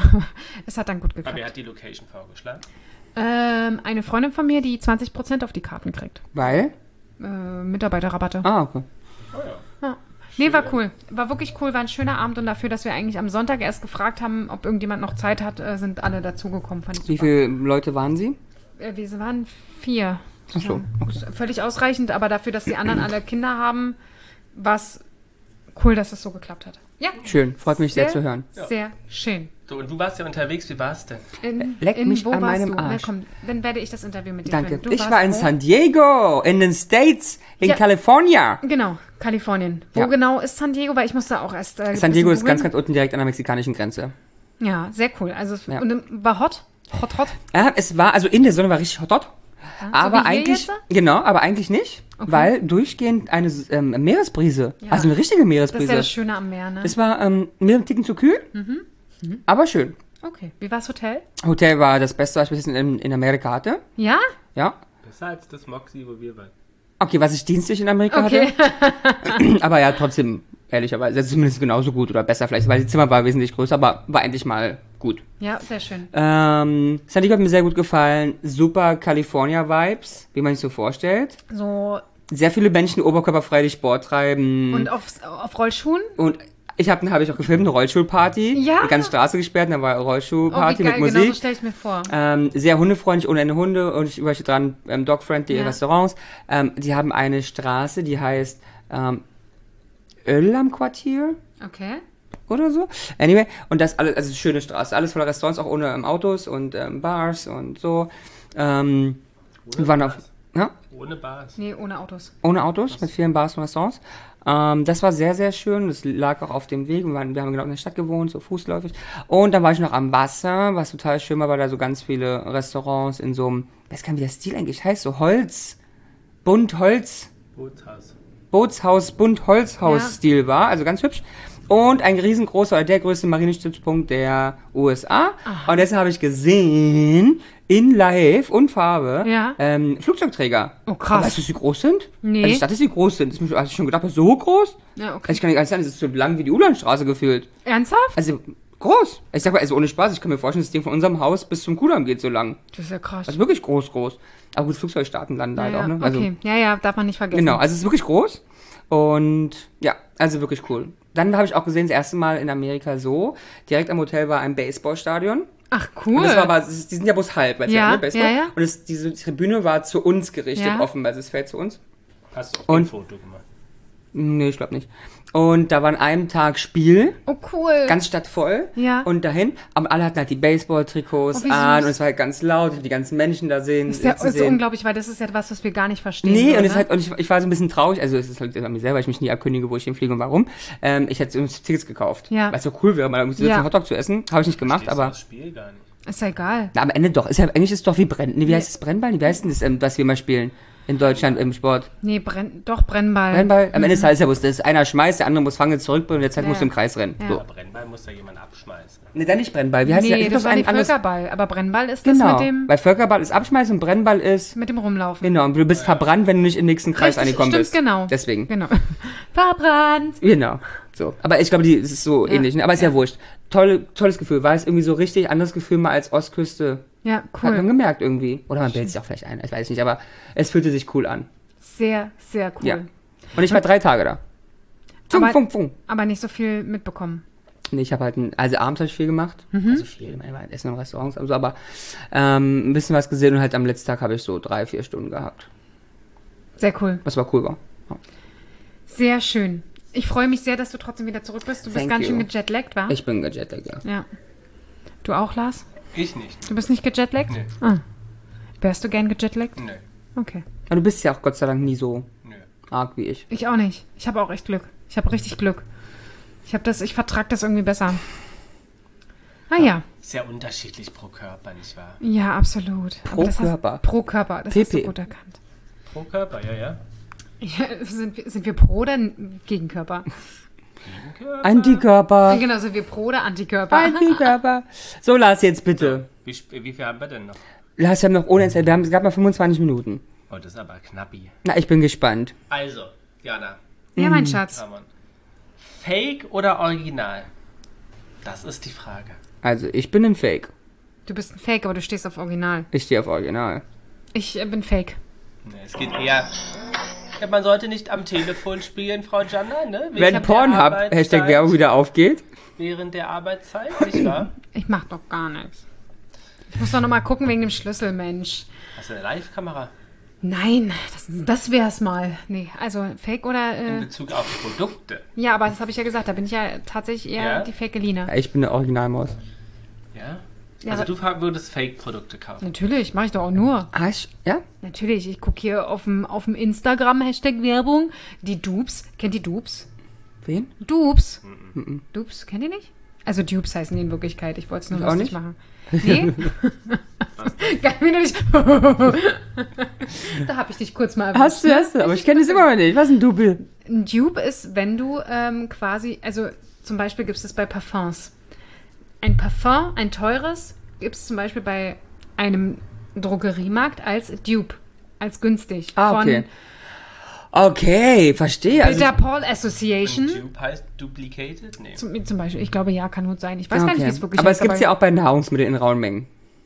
Es hat dann gut
Aber wer
geklappt.
hat die Location vorgeschlagen?
Ähm, eine Freundin von mir, die zwanzig Prozent auf die Karten kriegt.
Weil?
Äh, Mitarbeiterrabatte.
Ah, okay.
Oh ja.
Ja. Nee, war cool. War wirklich cool, war ein schöner Abend und dafür, dass wir eigentlich am Sonntag erst gefragt haben, ob irgendjemand noch Zeit hat, äh, sind alle dazugekommen. Fand ich
Wie
super.
viele Leute waren sie?
Äh, wir waren vier.
Ach so, okay.
Ist völlig ausreichend, aber dafür, dass die anderen alle Kinder haben, war es cool, dass es so geklappt hat. Ja.
Schön, freut mich sehr, zu hören.
Ja.
Sehr schön.
So, und du warst ja unterwegs, wie war's denn?
In,
Leck
in,
mich
wo
an
warst
meinem
du? Na,
Arsch.
komm, dann werde ich das Interview mit dir
Danke.
führen. Du
Ich
warst
war in
wo?
San Diego, in den States, in
Ja.
California.
Genau, Kalifornien. Wo
Ja.
genau ist San Diego? Weil ich musste auch erst. Äh,
San
ein
Diego
bisschen
ist ganz,
googeln.
ganz unten direkt an der mexikanischen Grenze.
Ja, sehr cool. Also, es-
Ja.
und ähm, war hot? Hot, hot?
Ja, es war, also in der Sonne war richtig hot, hot. aber
so wie hier
eigentlich,
jetzt?
genau, aber eigentlich nicht, weil durchgehend eine ähm, Meeresbrise,
Ja.
also eine richtige
Das ist
Meeresbrise.
ja das Schöne am Meer, ne?
Es war ähm, mir ein Ticken zu kühl,
Mhm.
aber schön.
Okay. Wie war das Hotel?
Hotel war das Beste, was ich bis jetzt in, in Amerika hatte.
Ja?
Ja.
Besser als das Moxie, wo wir waren.
Okay, was ich dienstlich in Amerika
Okay.
hatte. Aber ja, trotzdem, ehrlicherweise, also zumindest genauso gut oder besser vielleicht, weil das Zimmer war wesentlich größer, aber war endlich mal gut.
Ja, sehr schön.
Ähm, San Diego hat mir sehr gut gefallen. Super California-Vibes, wie man sich so vorstellt.
So,
Sehr viele Menschen oberkörperfrei die Sport treiben.
und auf, auf Rollschuhen?
Und ich habe hab ich auch gefilmt, eine Rollstuhlparty.
Ja.
Die ganze Straße gesperrt, da war eine
Oh,
Rollstuhlparty
wie geil,
mit
genau so
Musik.
stelle ich mir vor.
Ähm, sehr hundefreundlich, ohne Ende Hunde und ich überall steht dran, ähm, dog-friendly
Ja.
Restaurants. Ähm, die haben eine Straße, die heißt ähm, Öl am Quartier
Okay.
oder so. Anyway, und das alles, also eine schöne Straße, alles voller Restaurants, auch ohne ähm, Autos und ähm, Bars und so. Ähm, wir waren auf,
Bars.
ja,
Ohne Bars.
Nee, ohne Autos.
ohne Autos, mit vielen Bars und Restaurants. Ähm, das war sehr, sehr schön. Das lag auch auf dem Weg. Wir, waren, wir haben genau in der Stadt gewohnt, so fußläufig. Und dann war ich noch am Wasser, was total schön war, weil da so ganz viele Restaurants in so einem, ich weiß gar nicht, wie der Stil eigentlich heißt, so Holz, bunt Holz,
Bootshaus.
Bootshaus, bunt Holzhaus-Stil war, also ganz hübsch. Und ein riesengroßer, oder der größte Marinestützpunkt der U S A. Und deshalb habe ich gesehen, in live und Farbe,
Ja.
ähm, Flugzeugträger.
Oh, krass.
Aber weißt du, wie groß sind?
Nee.
Also ich dachte, dass sie groß sind. Das habe ich schon gedacht, so groß?
Ja, okay.
Also ich kann nicht ganz sagen, das ist so lang wie die Ulanstraße gefühlt.
Ernsthaft?
Also groß. Ich sag mal, also ohne Spaß, ich kann mir vorstellen, das Ding von unserem Haus bis zum Kudamm geht so lang.
Das ist ja krass.
Also wirklich groß, groß. Aber gut, Flugzeugstarten landen da
ja,
halt auch,
ja.
ne? Also,
Okay, ja, ja, darf man nicht vergessen.
genau, also es ist wirklich groß. Und ja, also wirklich cool. Dann habe ich auch gesehen, das erste Mal in Amerika so, direkt am Hotel war ein Baseballstadion.
Ach, cool.
Und das war aber, das ist- die sind ja bloß halb, weißt du,
Ja,
ne, Baseball.
ja, ja.
Und es, diese Tribüne war zu uns gerichtet,
Ja.
offen, also es fällt zu uns.
Hast du auch
Und-
ein Foto gemacht?
Nee, ich glaube nicht. Und da war an einem Tag Spiel,
oh, cool.
ganz stadtvoll.
Ja.
Und dahin, aber alle hatten halt die Baseball-Trikots
Oh, wie
an
süß.
und es war halt ganz laut, die ganzen Menschen da sehen.
ist ja
zu
ist
sehen.
unglaublich, weil das ist ja was, was wir gar nicht verstehen.
Nee,
so,
und, es
ne?
halt, und ich, ich war so ein bisschen traurig, also es ist halt an mir selber, weil ich mich nie abkündige, wo ich hinfliege und warum. Ähm, ich hätte uns Tickets gekauft,
Ja.
weil es so cool wäre, mal irgendwie zu sitzen,
Ja.
einen Hotdog zu essen. Habe ich nicht gemacht,
Verstehst du
aber
das Spiel gar nicht.
Ist ja egal.
na, am Ende doch. Ist ja, eigentlich ist es doch wie Brenn. Nee, wie
Nee.
heißt das Brennball? Wie heißt denn das, ähm, was wir mal spielen in Deutschland im Sport?
Nee, brenn, doch Brennball.
Brennball? Am Ende ist halt ja, wo es das einer schmeißt, der andere muss fangen, zurückbringen und der Zeit
Ja.
musst du im Kreis rennen.
Ja.
So.
Aber Brennball muss da jemand abschmeißen.
Ne, dann nicht Brennball. Wie heißt
Nee,
der?
das war
ein
nicht
anderes-
Völkerball. Aber Brennball ist das
Genau,
mit dem,
weil Völkerball ist Abschmeißen und Brennball ist...
mit dem Rumlaufen.
Genau, und du bist verbrannt, wenn du nicht im nächsten Kreis
Richtig,
angekommen
stimmt,
bist.
genau.
Deswegen.
Genau. Verbrannt.
Genau. So. Aber ich glaube, die es ist so
Ja.
ähnlich. Ne? Aber ist ja, wurscht. Tolle, tolles Gefühl. War es irgendwie so richtig anderes Gefühl mal als Ostküste?
Ja,
Hat man
cool.
gemerkt irgendwie. Oder man bildet sich auch vielleicht ein. Ich weiß nicht. Aber es fühlte sich cool an.
Sehr, sehr cool.
Ja. Und ich war drei Tage da. Fung,
Aber-
fung, fung.
Aber nicht so viel mitbekommen.
Nee, ich habe halt, ein, also abends habe ich viel gemacht.
Mhm.
Also viel, ich meine, wir essen in Restaurants und so, aber ähm, ein bisschen was gesehen und halt am letzten Tag habe ich so drei, vier Stunden gehabt.
Sehr cool.
Was war cool war. Ja.
Sehr schön. Ich freue mich sehr, dass du trotzdem wieder zurück bist. Du bist
Thank
ganz schön
you.
gejetlaggt, wa?
Ich bin gejetlaggt, ja.
Ja. Du auch, Lars?
Ich nicht.
Du bist nicht gejetlaggt?
Nee.
Ah. Wärst du gern gejetlaggt?
Nö.
Okay.
Aber du bist ja auch Gott sei Dank nie so
Nö.
arg wie ich.
Ich auch nicht. Ich habe auch echt Glück. Ich habe richtig Glück. Ich habe das, ich vertrag das irgendwie besser. Ah ja.
Sehr unterschiedlich pro Körper, nicht wahr?
Ja, absolut.
Pro
Aber das
Körper.
Hast, pro Körper. Das
P
hast du
P.
gut erkannt.
Pro Körper, ja, ja.
Ja, sind, wir, sind wir pro oder Gegenkörper?
Körper.
Antikörper.
Genau, sind wir pro oder Antikörper?
Antikörper. So, Lars, jetzt bitte.
Wie, sp- wie viel haben wir denn noch?
Lars, wir haben noch ohne Zeit, wir haben, es gab mal fünfundzwanzig Minuten.
Oh, das ist aber knappi.
Na, ich bin gespannt.
Also, Jana,
Ja, mein Schatz.
Ramon. Fake oder Original? Das ist die Frage.
Also, ich bin ein Fake.
Du bist ein Fake, aber du stehst auf Original.
Ich stehe auf Original.
Ich äh, bin Fake.
Nee, es geht eher... Ja, man sollte nicht am Telefon spielen, Frau Jana, ne?
Wenn
Während der
Pornhub,
Arbeitszeit-
Hashtag Werbung, wieder aufgeht.
Während der Arbeitszeit, nicht wahr?
Ich mach doch gar nichts. Ich muss doch noch mal gucken wegen dem Schlüssel, Mensch.
Hast du eine Live-Kamera?
Nein, das, das wär's mal. Nee, also Fake oder...
In
Äh,
Bezug auf Produkte.
ja, aber das habe ich ja gesagt. Da bin ich ja tatsächlich eher
Ja?
die Fake-Lina.
Ja, ich bin eine Originalmaus.
Ja?
Ja,
Also
aber-
du fa- würdest Fake-Produkte kaufen.
Natürlich, mache ich doch auch nur.
Ah, ich, ja?
Natürlich, ich gucke hier auf dem, auf dem Instagram Hashtag Werbung. Die Dupes. Kennt ihr Dupes?
Wen?
Dupes. Dupes, kennt ihr nicht? Also Dupes heißen die in Wirklichkeit. Ich wollte es nur
Ich auch
lustig
nicht.
machen. Nee? Geil, wie du dich... Da habe ich dich kurz mal erwischt.
Hast du, hast du, aber ich kenne das immer noch nicht. Was ist ein Double?
Ein Dupe ist, wenn du ähm, quasi, also zum Beispiel gibt es das bei Parfums. Ein Parfum, ein teures, gibt es zum Beispiel bei einem Drogeriemarkt als Dupe, als günstig.
Ah, okay. Okay, verstehe.
Von
Also,
der Paul Association.
Und Dupe heißt duplicated? Nee.
Zum, zum Beispiel, ich glaube, ja, kann gut sein. Ich weiß gar nicht,
okay.
wie es wirklich
Aber
heißt.
es gibt es ja auch bei Nahrungsmitteln in rauen Mengen.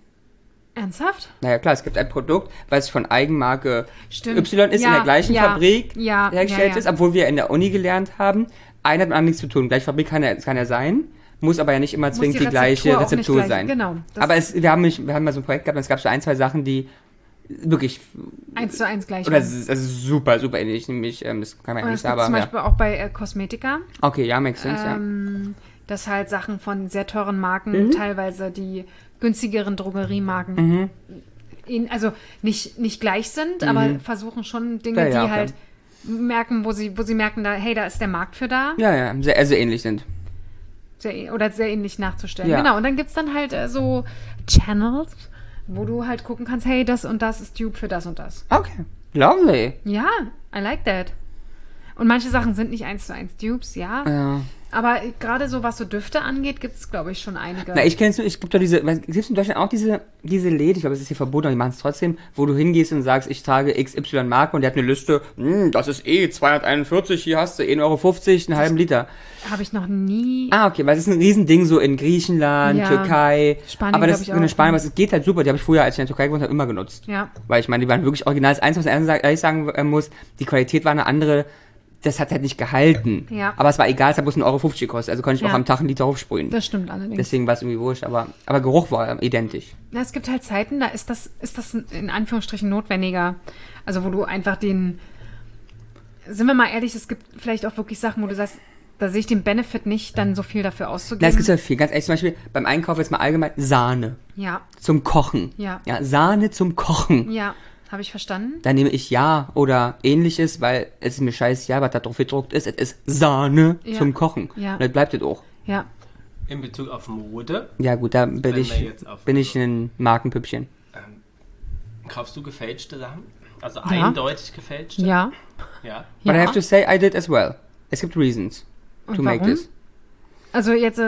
Ernsthaft?
Naja, klar, es gibt ein Produkt, was von Eigenmarke
Stimmt.
Y ist,
Ja,
in der gleichen
ja,
Fabrik
ja,
hergestellt
ja, ja.
ist, obwohl wir in der Uni gelernt haben, einer hat mit anderem nichts zu tun. Gleiche Fabrik kann ja, kann ja sein, muss aber ja nicht immer zwingend die,
die
gleiche
Rezeptur auch nicht
Rezeptur
gleich-
sein.
genau, das-
Aber es, wir, haben nicht, wir haben mal so ein Projekt gehabt, und es gab so ein, zwei Sachen, die wirklich,
Eins zu eins gleich.
oder
waren.
es ist- also super, super ähnlich, nämlich, ähm, das kann man ja
Und
nicht
es gibt
sagen,
zum
aber
Beispiel auch bei äh, Kosmetika,
ja. Okay, ja, makes sense,
ähm, dass halt Sachen von sehr teuren Marken,
Mhm.
teilweise die günstigeren Drogeriemarken, in, also nicht, nicht gleich sind, aber versuchen schon Dinge,
Ja, ja,
die
okay.
halt merken, wo sie, wo sie merken, da, hey, da ist der Markt für da,
ja. Ja, ja, sehr, also ähnlich sind.
sehr, ä- oder sehr ähnlich nachzustellen.
Ja.
Genau, und dann gibt es dann halt äh, so Channels, wo du halt gucken kannst, hey, das und das ist Dupe für das und das.
Okay, lovely.
Ja, I like that. Und manche Sachen sind nicht eins zu eins Dupes, ja.
Ja.
Aber gerade so, was so Düfte angeht, gibt es, glaube ich, schon einige.
Na, ich kenne es nur, ich gibt doch diese, gibt es in Deutschland auch diese, diese Läden, ich glaube, es ist hier verboten, aber die machen es trotzdem, wo du hingehst und sagst, ich trage X Y Marke und der hat eine Liste, hm, das ist eh zweihunderteinundvierzig, hier hast du ein Euro fünfzig, einen halben Liter.
Habe ich noch nie.
Ah, okay, weil es ist ein Riesending so in Griechenland,
Ja.
Türkei,
Spanien,
aber das
glaub ich
ist in
auch.
Spanien, aber es geht halt super, die habe ich früher, als ich in der Türkei gewohnt habe, immer genutzt.
Ja.
Weil ich meine, die waren wirklich original. Das Einzige, was ich ehrlich sagen äh, muss, die Qualität war eine andere, das hat halt nicht gehalten.
Ja.
Aber es war egal, es hat bloß ein Euro fünfzig gekostet, also konnte ich
Ja.
auch am Tag einen Liter aufsprühen.
Das stimmt allerdings.
Deswegen war es irgendwie wurscht, aber, aber Geruch war identisch.
Ja, es gibt halt Zeiten, da ist das, ist das in Anführungsstrichen notwendiger. Also wo du einfach den. Sind wir mal ehrlich, es gibt vielleicht auch wirklich Sachen, wo du sagst, da sehe ich den Benefit nicht, dann so viel dafür
Na,
auszugeben.
es gibt ja viel. Ganz ehrlich, zum Beispiel beim Einkauf jetzt mal allgemein Sahne
ja,
zum Kochen.
Ja.
Ja, Sahne zum Kochen.
ja, habe ich verstanden.
Dann nehme ich Ja oder ähnliches, weil es ist mir scheißegal, was da drauf gedruckt ist. Es ist Sahne
Ja.
zum Kochen.
Ja.
Und das bleibt es auch.
Ja,
In Bezug auf Mode,
Ja gut, da bin
Wenn
ich,
wir jetzt auf-
bin ich ein Markenpüppchen.
kaufst du gefälschte Sachen? Also
Ja.
eindeutig gefälschte?
ja.
Ja.
But I
ja.
have to say, I did as well. Es gibt reasons to
Und
make
warum?
this.
Also jetzt, äh,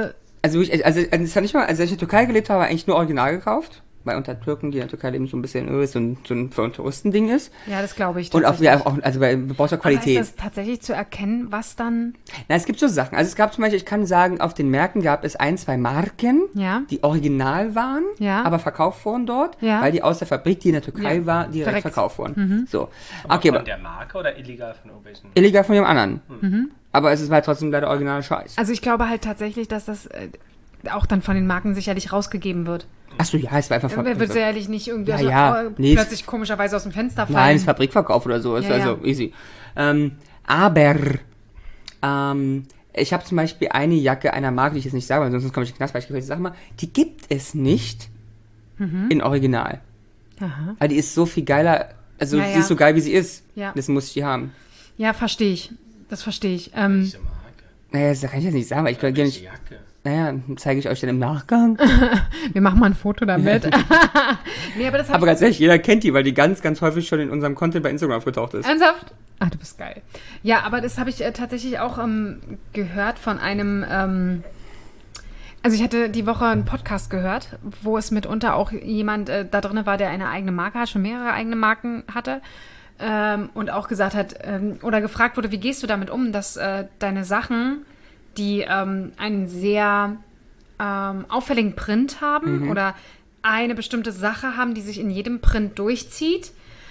Also, ich, also, also, das hat nicht mal, also als ich in der Türkei gelebt habe, eigentlich nur original gekauft. Weil unter Türken, die in der Türkei leben, so ein bisschen äh, so ein, so ein für ein Touristending ist.
Ja, das glaube ich.
Und auch, ja, auch, also bei brauchst Qualität.
Aber ist das tatsächlich zu erkennen, was dann...
Na, es gibt so Sachen. Also es gab zum Beispiel, ich kann sagen, auf den Märkten gab es ein, zwei Marken,
Ja.
die original waren,
Ja.
aber verkauft wurden dort,
Ja.
weil die aus der Fabrik, die in der Türkei
Ja.
war, direkt,
Direkt.
verkauft wurden. So.
Aber
Okay,
von
aber
der Marke oder illegal von irgendwelchen?
illegal von dem anderen. Aber es ist halt trotzdem leider original Scheiß.
Also ich glaube halt tatsächlich, dass das äh, auch dann von den Marken sicherlich rausgegeben wird.
Achso, ja, es war einfach
Er wird sicherlich nicht irgendwie
Ja,
so,
ja.
äh,
Nee,
plötzlich komischerweise aus dem Fenster fallen.
Nein, es ist Fabrikverkauf oder so, ist
Ja,
also
ja.
easy. Ähm, aber ähm, ich habe zum Beispiel eine Jacke einer Marke, die ich jetzt nicht sage, weil sonst komme ich in den Knast, weil ich gefällt, sag mal, die gibt es nicht
Mhm.
in Original.
Aha.
Weil die ist so viel geiler, also
Ja,
sie
ja.
ist so geil, wie sie ist.
Ja.
Deswegen muss ich die haben.
Ja, verstehe ich. Das verstehe ich. Ähm,
Welche Marke?
Naja, das kann ich jetzt nicht sagen, weil ich glaube
Welche
nicht.
Jacke?
Naja, zeige ich euch dann im Nachgang.
wir machen mal ein Foto damit. nee, aber das hab
Aber ganz ehrlich, jeder kennt die, weil die ganz, ganz häufig schon in unserem Content bei Instagram aufgetaucht ist.
Ernsthaft? Ah, du bist geil. Ja, aber das habe ich äh, tatsächlich auch ähm, gehört von einem, ähm, also ich hatte die Woche einen Podcast gehört, wo es mitunter auch jemand äh, da drin war, der eine eigene Marke hat, schon mehrere eigene Marken hatte ähm, und auch gesagt hat, ähm, oder gefragt wurde, wie gehst du damit um, dass äh, deine Sachen, die ähm, einen sehr ähm, auffälligen Print haben oder eine bestimmte Sache haben, die sich in jedem Print durchzieht,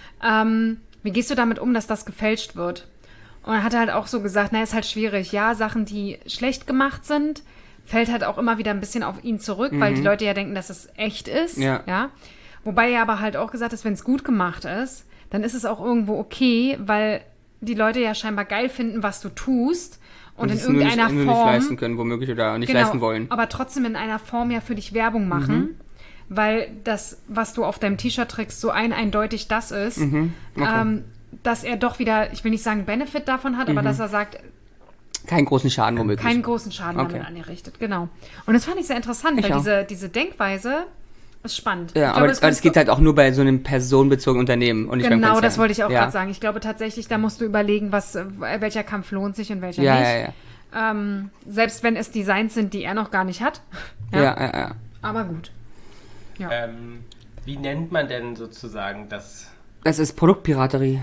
ähm, wie gehst du damit um, dass das gefälscht wird? Und er hat halt auch so gesagt, na, ist halt schwierig. Ja, Sachen, die schlecht gemacht sind, fällt halt auch immer wieder ein bisschen auf ihn zurück, weil die Leute ja denken, dass es echt ist.
Ja.
Ja? Wobei er aber halt auch gesagt hat, wenn es gut gemacht ist, dann ist es auch irgendwo okay, weil die Leute ja scheinbar geil finden, was du tust und, in
es nur
irgendeiner
nicht, nur
Form...
nicht leisten können, womöglich, oder nicht
Genau,
leisten wollen.
aber trotzdem in einer Form ja für dich Werbung machen, weil das, was du auf deinem T-Shirt trägst, so ein eindeutig das ist,
Okay.
ähm, dass er doch wieder, ich will nicht sagen Benefit davon hat, aber dass er sagt,
Keinen großen Schaden womöglich.
keinen großen Schaden
Okay.
damit angerichtet. Genau. Und das fand ich sehr interessant,
Ich
weil
auch.
diese, diese Denkweise ist spannend.
Ja,
Ich
aber
glaube,
das, aber das
kannst
geht
du-
halt auch nur bei so einem personenbezogenen Unternehmen und nicht beim
Genau,
Konzern.
das wollte ich auch
ja.
gerade sagen. Ich glaube tatsächlich, da musst du überlegen, was, äh, welcher Kampf lohnt sich und welcher
Ja,
nicht.
ja, ja.
Ähm, selbst wenn es Designs sind, die er noch gar nicht hat.
Ja, ja, ja. ja.
Aber gut. Ja.
Ähm, wie nennt man denn sozusagen das?
Das ist Produktpiraterie.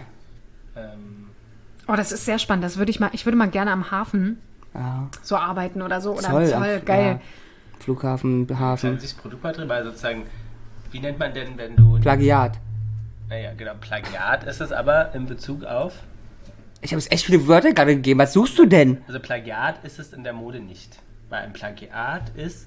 Ähm,
Oh, das ist sehr spannend. Das würde ich mal, ich würde mal gerne am Hafen
Ja.
so arbeiten oder so. Oder
Zoll,
am Zoll.
ach,
Geil.
ja. Flughafen, Hafen.
sich Produktmaterial, weil sozusagen, wie nennt man denn, wenn du,
Plagiat.
naja, genau, Plagiat ist es aber in Bezug auf,
Ich habe es echt viele Wörter gerade gegeben. Was suchst du denn?
also Plagiat ist es in der Mode nicht, weil ein Plagiat ist,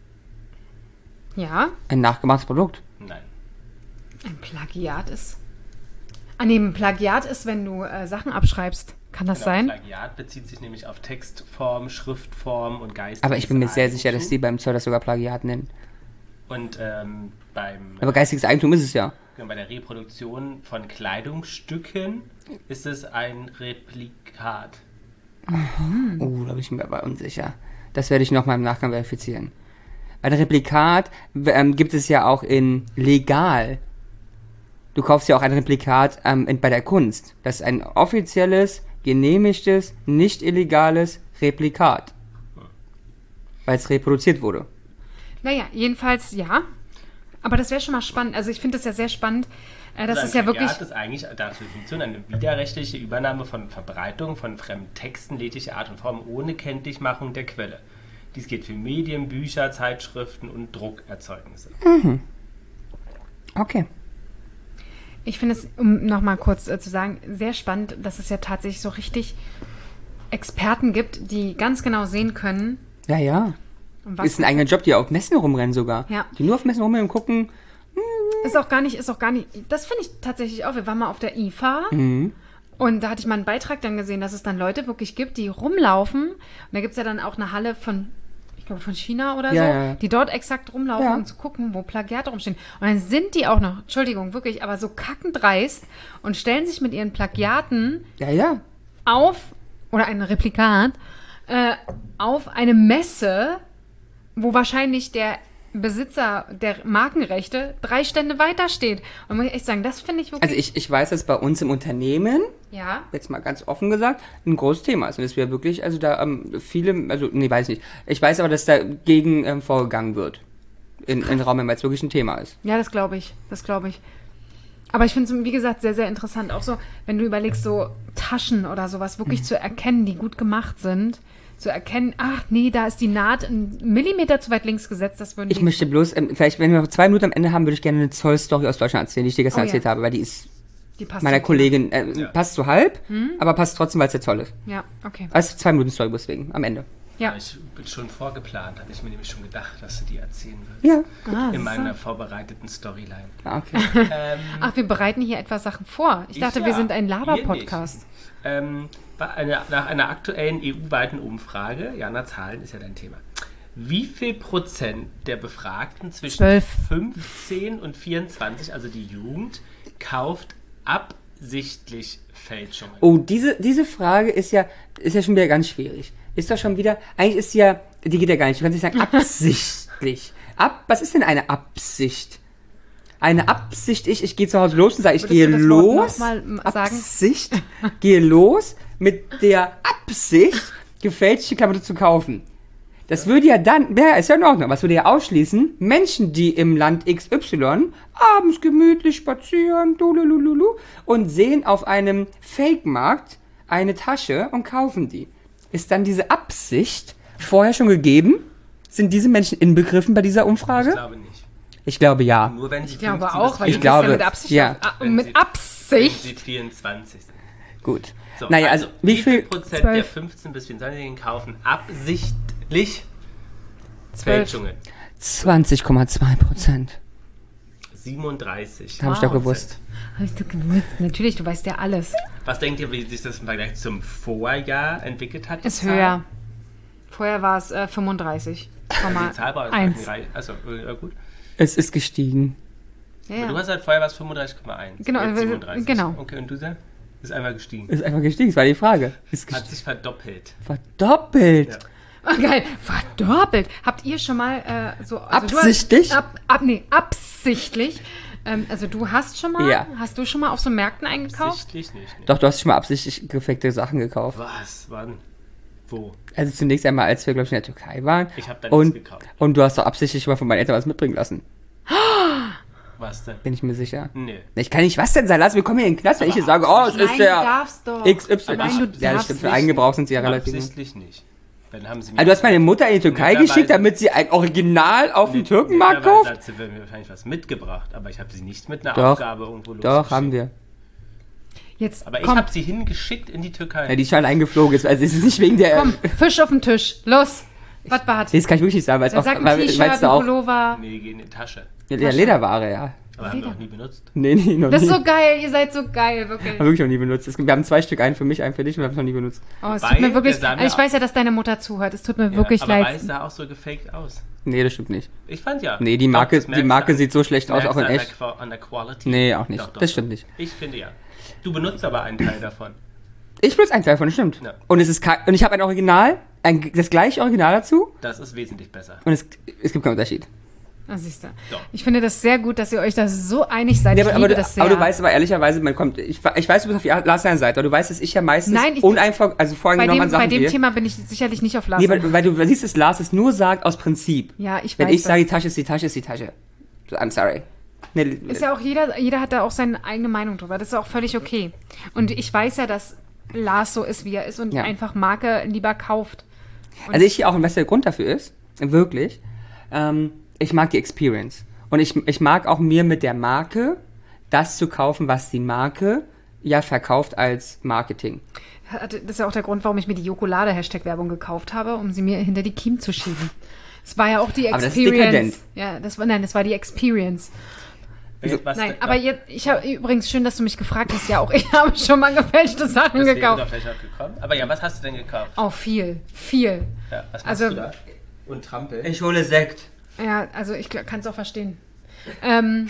Ja.
Ein nachgemachtes Produkt.
nein,
Ein Plagiat ist. Ah, nee, ein Plagiat ist, wenn du äh, Sachen abschreibst. Kann das
genau,
sein?
Plagiat bezieht sich nämlich auf Textform, Schriftform und geistiges
Aber ich bin mir sehr sicher, dass die
Eigentum.
beim Zoll das sogar Plagiat nennen.
Und ähm, beim,
Aber geistiges Eigentum ist es ja.
bei der Reproduktion von Kleidungsstücken ist es ein Replikat.
Oh, da bin ich mir aber unsicher. Das werde ich nochmal im Nachgang verifizieren. Ein Replikat ähm, gibt es ja auch in legal. Du kaufst ja auch ein Replikat ähm, in, bei der Kunst. Das ist ein offizielles, genehmigtes, nicht illegales Replikat. Weil es reproduziert wurde.
Naja, jedenfalls ja. Aber das wäre schon mal spannend. Also ich finde das ja sehr spannend. Äh, das
Also
ist ja
ein
wirklich.
Plagiat ist eigentlich da zur Definition eine widerrechtliche Übernahme von Verbreitung von fremden Texten jeglicher Art und Form ohne Kenntlichmachung der Quelle. Dies gilt für Medien, Bücher, Zeitschriften und Druckerzeugnisse.
Okay.
Ich finde es, um nochmal kurz äh, zu sagen, sehr spannend, dass es ja tatsächlich so richtig Experten gibt, die ganz genau sehen können,
Ja, ja.
was
Ist ein eigener Job, die auf Messen rumrennen sogar.
Ja.
Die nur auf Messen rumrennen und gucken.
ist auch gar nicht, ist auch gar nicht, das finde ich tatsächlich auch. Wir waren mal auf der I F A
Mhm.
und da hatte ich mal einen Beitrag dann gesehen, dass es dann Leute wirklich gibt, die rumlaufen. Und da gibt es ja dann auch eine Halle von, ich glaube von China oder
Ja,
so,
ja, ja.
die dort exakt rumlaufen,
Ja.
um zu gucken, wo Plagiate rumstehen. Und dann sind die auch noch, Entschuldigung, wirklich, aber so kackendreist und stellen sich mit ihren Plagiaten
Ja, ja.
auf, oder ein Replikat, äh, auf eine Messe, wo wahrscheinlich der Besitzer der Markenrechte drei Stände weiter steht. Und muss ich echt sagen, das finde ich wirklich...
Also ich, ich weiß, dass bei uns im Unternehmen,
ja.
jetzt mal ganz offen gesagt, ein großes Thema ist. Und dass wir wirklich, also da ähm, viele, also nee, weiß ich nicht. Ich weiß aber, dass dagegen ähm, vorgegangen wird. In, in Raum, weil es wirklich ein Thema ist.
Ja, das glaube ich. Das glaube ich. Aber ich finde es, wie gesagt, sehr, sehr interessant. Auch so, wenn du überlegst, so Taschen oder sowas wirklich mhm. zu erkennen, die gut gemacht sind. Zu erkennen, ach nee, da ist die Naht einen Millimeter zu weit links gesetzt. Das würden
Ich
die
möchte bloß, ähm, vielleicht, wenn wir noch zwei Minuten am Ende haben, würde ich gerne eine Zoll-Story aus Deutschland erzählen, die ich dir gestern
Oh,
erzählt
ja.
habe, weil die ist
die passt
meiner
zu dir.
Kollegin, äh,
Ja.
passt so halb,
Hm?
aber passt trotzdem, weil es der Zoll ist.
Ja, okay.
Also zwei Minuten Story deswegen, am Ende.
Ja.
Ich bin schon vorgeplant, hatte ich mir nämlich schon gedacht, dass du die erzählen wirst.
Ja.
Ah,
In
so.
meiner vorbereiteten Storyline.
Ah, okay.
ähm,
Ach, wir bereiten hier etwas Sachen vor. Ich dachte,
ja,
wir sind ein
ihr
Laber-Podcast.
nicht. Ähm, bei einer, nach einer aktuellen E U-weiten Umfrage, Jana, Zahlen ist ja dein Thema. Wie viel Prozent der Befragten zwischen
Zwölf.
fünfzehn und vierundzwanzig, also die Jugend, kauft absichtlich Fälschungen?
Oh, diese, diese Frage ist ja, ist ja schon wieder ganz schwierig. Ist doch schon wieder, eigentlich ist ja, die geht ja gar nicht, du kannst nicht sagen absichtlich. Ab, was ist denn eine Absicht? Eine Absicht, ich, ich gehe zu Hause los und sage, ich
Würdest
gehe
du das Wort
los,
noch mal sagen?
Absicht, gehe los mit der Absicht, gefälschte Klamotten zu kaufen. Das würde ja dann, ja, ist ja in Ordnung, aber es würde ja ausschließen, Menschen, die im Land X Y abends gemütlich spazieren, dululululu, und sehen auf einem Fake-Markt eine Tasche und kaufen die. Ist dann diese Absicht vorher schon gegeben? Sind diese Menschen inbegriffen bei dieser Umfrage?
Ich glaube nicht.
Ich glaube ja.
Nur wenn sie
Ich glaube
fünfzehn
auch,
bis
weil
Ich
du
glaube,
bist ja mit Absicht.
ja.
Auf, ah,
Wenn
mit
sie-
Absicht.
Wenn sie vierundzwanzig sind.
Gut.
So,
Naja, also, wie viel?
Prozent
Zwölf.
der fünfzehn bis vierundzwanzigjährigen kaufen absichtlich
Zwölf.
Fälschungen?
zwanzig Komma zwei Prozent.
siebenunddreißig.
Habe ich doch gewusst.
Hab ich doch gewusst. Natürlich, du weißt ja alles.
Was denkt ihr, wie sich das im Vergleich zum Vorjahr entwickelt hat? die
Ist
Zahl?
höher. Vorher war es äh, fünfunddreißig Komma
Die Zahl war
eins.
also äh, gut.
Es ist gestiegen.
Ja,
Aber Du
ja.
hast halt vorher was fünfunddreißig Komma eins.
Genau,
jetzt
äh,
siebenunddreißig.
genau.
Okay, und du sagst? Ist einmal gestiegen.
Ist einfach gestiegen, das war die Frage. Ist
Hat
gestiegen.
sich verdoppelt.
Verdoppelt.
Ja.
Oh, geil, verdoppelt. Habt ihr schon mal äh, so... Also du
Absichtlich?
Hast, ab, ab, nee, absichtlich. Ähm, also du hast schon mal...
Ja.
Hast du schon mal auf so Märkten eingekauft?
Sichtlich nicht. Nee.
Doch, du hast schon mal absichtlich gefakte Sachen gekauft.
Was? Wann? Wo?
Also zunächst einmal, als wir, glaube ich, in der Türkei waren.
Ich habe da nichts
und,
gekauft.
und du hast doch absichtlich mal von meinen Eltern was mitbringen lassen.
Was denn?
Bin ich mir sicher.
Nee.
Ich kann nicht, was denn sein? Lass, wir kommen hier in den Knast, wenn ich hier sage, oh, es
Nein,
ist
du
der
darfst doch.
X Y.
Nein, du
ja, das
darfst
stimmt, für
nicht.
Eigengebrauch sind sie ja relativ.
Absichtlich nicht. Dann haben sie mir
Also du hast meine Mutter in die Türkei
Mittlerweile-
geschickt, damit sie ein Original auf dem
Mit-
Türkenmarkt
mittlerweile
kauft?
hat sie mir wahrscheinlich was mitgebracht, aber ich habe sie nicht mit einer
Doch.
Aufgabe irgendwo
Doch,
losgeschickt.
haben wir.
Jetzt,
Aber ich
komm,
habe sie hingeschickt in die Türkei.
Ja, die ist schon eingeflogen. Ist, also es ist nicht wegen der...
komm, Fisch auf den Tisch. Los. Was war
Das kann ich wirklich nicht sagen, weil es
Dann
auch...
sag ein
Weil,
T-Shirt,
weil
ein
es da auch...
Pullover.
nee, geh in die Tasche.
Ja, Lederware, ja.
Aber haben wir
Leder.
noch nie benutzt.
Nee, nee, noch
Das ist
nie.
so geil, ihr seid so geil, wirklich.
Haben wir wirklich noch nie benutzt. Es gibt- Wir haben zwei Stück, einen für mich, einen für dich und wir haben es noch nie benutzt.
Oh, es
Weil
tut mir wirklich...
der sah mir
Also ich weiß ja, dass deine Mutter zuhört. Es tut mir wirklich
ja, aber
leid.
Weiß sah auch so gefaked aus.
Nee, das stimmt nicht.
Ich fand ja.
Nee, die
Doch,
Marke,
das
die
merkst
Marke
du
sieht so schlecht
an-
aus, auch in
merkst du
echt.
An der, Qua- an der Quality.
Nee, auch nicht.
Doch, doch,
Das
doch.
stimmt nicht.
Ich finde ja. Du benutzt aber einen Teil davon.
Ich benutze einen Teil davon, das stimmt.
Ja.
Und es ist kein, und ich habe ein Original, ein, das gleiche Original dazu
Das ist wesentlich besser.
und es, es gibt keinen Unterschied.
Ah, siehst du.
Doch.
Ich finde das sehr gut, dass ihr euch da so einig seid.
Ja,
ich
aber,
liebe
aber,
das
du,
sehr.
aber du weißt aber ehrlicherweise, man kommt, ich, ich weiß, du bist auf die Lars seiner Seite, aber du weißt, dass ich ja meistens
Nein, ich-
uneinfor, also
bei
voreingenommen
dem,
an Sachen
bei dem
gehe.
Thema bin ich sicherlich nicht auf Lars.
Nee, weil, weil du siehst, dass Lars es nur sagt aus Prinzip.
ja, ich
Wenn
weiß
ich sage, die
das.
Tasche ist die Tasche, ist die Tasche. So, I'm sorry. Nee,
Ist ja auch jeder, jeder hat da auch seine eigene Meinung drüber. Das ist auch völlig okay. Und ich weiß ja, dass Lars so ist, wie er ist und
Ja.
einfach Marke lieber kauft.
Also ich hier auch, und was der Grund dafür ist, wirklich, ähm, ich mag die Experience. Und ich, ich mag auch mir mit der das zu kaufen, was die Marke ja verkauft als Marketing.
Das ist ja auch der Grund, warum ich mir die Jokolade-Hashtag-Werbung gekauft habe, um sie mir hinter die Kiem zu schieben. Es war ja auch die
Aber das ist
Experience.
dekadent.
Ja, das war, nein, das war die Experience.
Was
Nein,
denn-
aber jetzt, ich habe übrigens schön, dass du mich gefragt hast. Ja, auch ich habe schon mal gefälschte Sachen
das wäre
gekauft.
doch vielleicht auch gekommen. Aber ja, was hast du denn gekauft?
Oh, viel, viel.
Ja, was
Also-
machst du da? Und Trampel?
Ich hole Sekt.
Ja, also ich kann es auch verstehen. Ähm,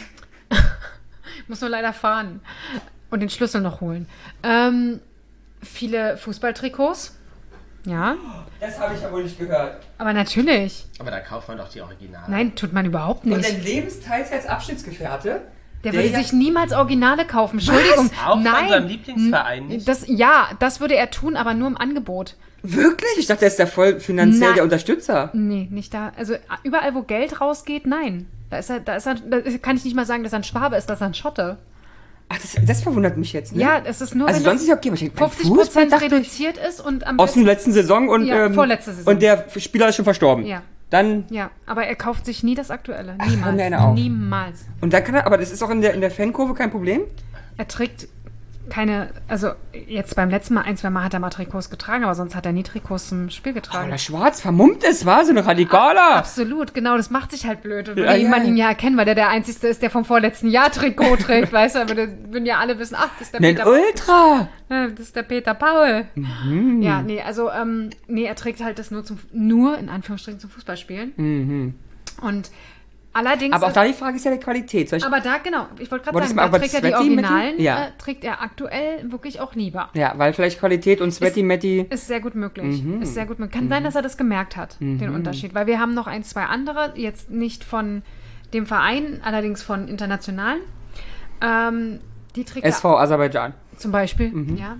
ich muss nur leider fahren und den Schlüssel noch holen. Ähm, viele Fußballtrikots. Ja.
Das habe ich ja wohl nicht gehört.
Aber natürlich.
Aber da kauft man doch die Originale.
Nein, tut man überhaupt
Und
nicht.
dein Lebensteilzeitsabschnittsgefährte?
Der würde sich niemals Originale kaufen. Entschuldigung.
Auch von
Nein.
seinem Lieblingsverein nicht?
Das, ja, das würde er tun, aber nur im Angebot.
Wirklich? Ich dachte, der ist ja voll finanziell
Na-
der Unterstützer.
Nee, nicht da. Also überall, wo Geld rausgeht, nein. Da ist er, da ist er, da kann ich nicht mal sagen, dass er ein Schwabe ist, dass er ein Schotte.
Ach, das, das verwundert mich jetzt, ne?
Ja, es ist nur,
Also
wenn
sonst
das
ist okay, aber ich beim
fünfzig
Fußball
Prozent
dachte ich,
reduziert ist und am
aus der
besten...
letzten Saison und,
Ja,
ähm,
vorletzte Saison.
und der Spieler ist schon verstorben.
Ja.
Dann,
Ja, aber er kauft sich nie das Aktuelle.
hör mir
Niemals.
eine auf.
Niemals.
und dann kann er, aber das ist auch in der, in der Fankurve kein Problem?
Er trägt keine, also jetzt beim letzten Mal, ein, zwei Mal hat er mal Trikots getragen, aber sonst hat er nie Trikots zum Spiel
Aber
getragen.
der Schwarz vermummt ist, war so ein Radikaler.
Absolut, genau, das macht sich halt blöd. Und
Ja,
würde
ja.
man ihn ja erkennen, weil der der Einzige ist, der vom vorletzten Jahr Trikot trägt, weißt du, aber dann würden ja alle wissen, ach, das ist der
Ein
Peter,
Ultra.
äh, das ist der Peter Paul.
Mhm.
Ja, nee, also, ähm, nee, er trägt halt das nur zum, nur in Anführungsstrichen zum Fußballspielen.
Mhm.
Und allerdings...
Aber auch
ist-
da die Frage ist ja der Qualität. Soll ich,
aber da, genau, ich wollte gerade
Wolltest
sagen,
du mal
da
über
trägt er die
Sweaty mit ihm?
Originalen,
Ja.
äh, trägt er aktuell wirklich auch lieber.
ja, weil vielleicht Qualität und Sweaty Metti.
Ist sehr gut möglich.
Mhm.
Ist sehr gut möglich. Kann sein, dass er das gemerkt hat, den Unterschied. Weil wir haben noch ein, zwei andere, jetzt nicht von dem Verein, allerdings von internationalen. Ähm, die trägt
S V Aserbaidschan.
er zum Beispiel,
Mhm.
ja.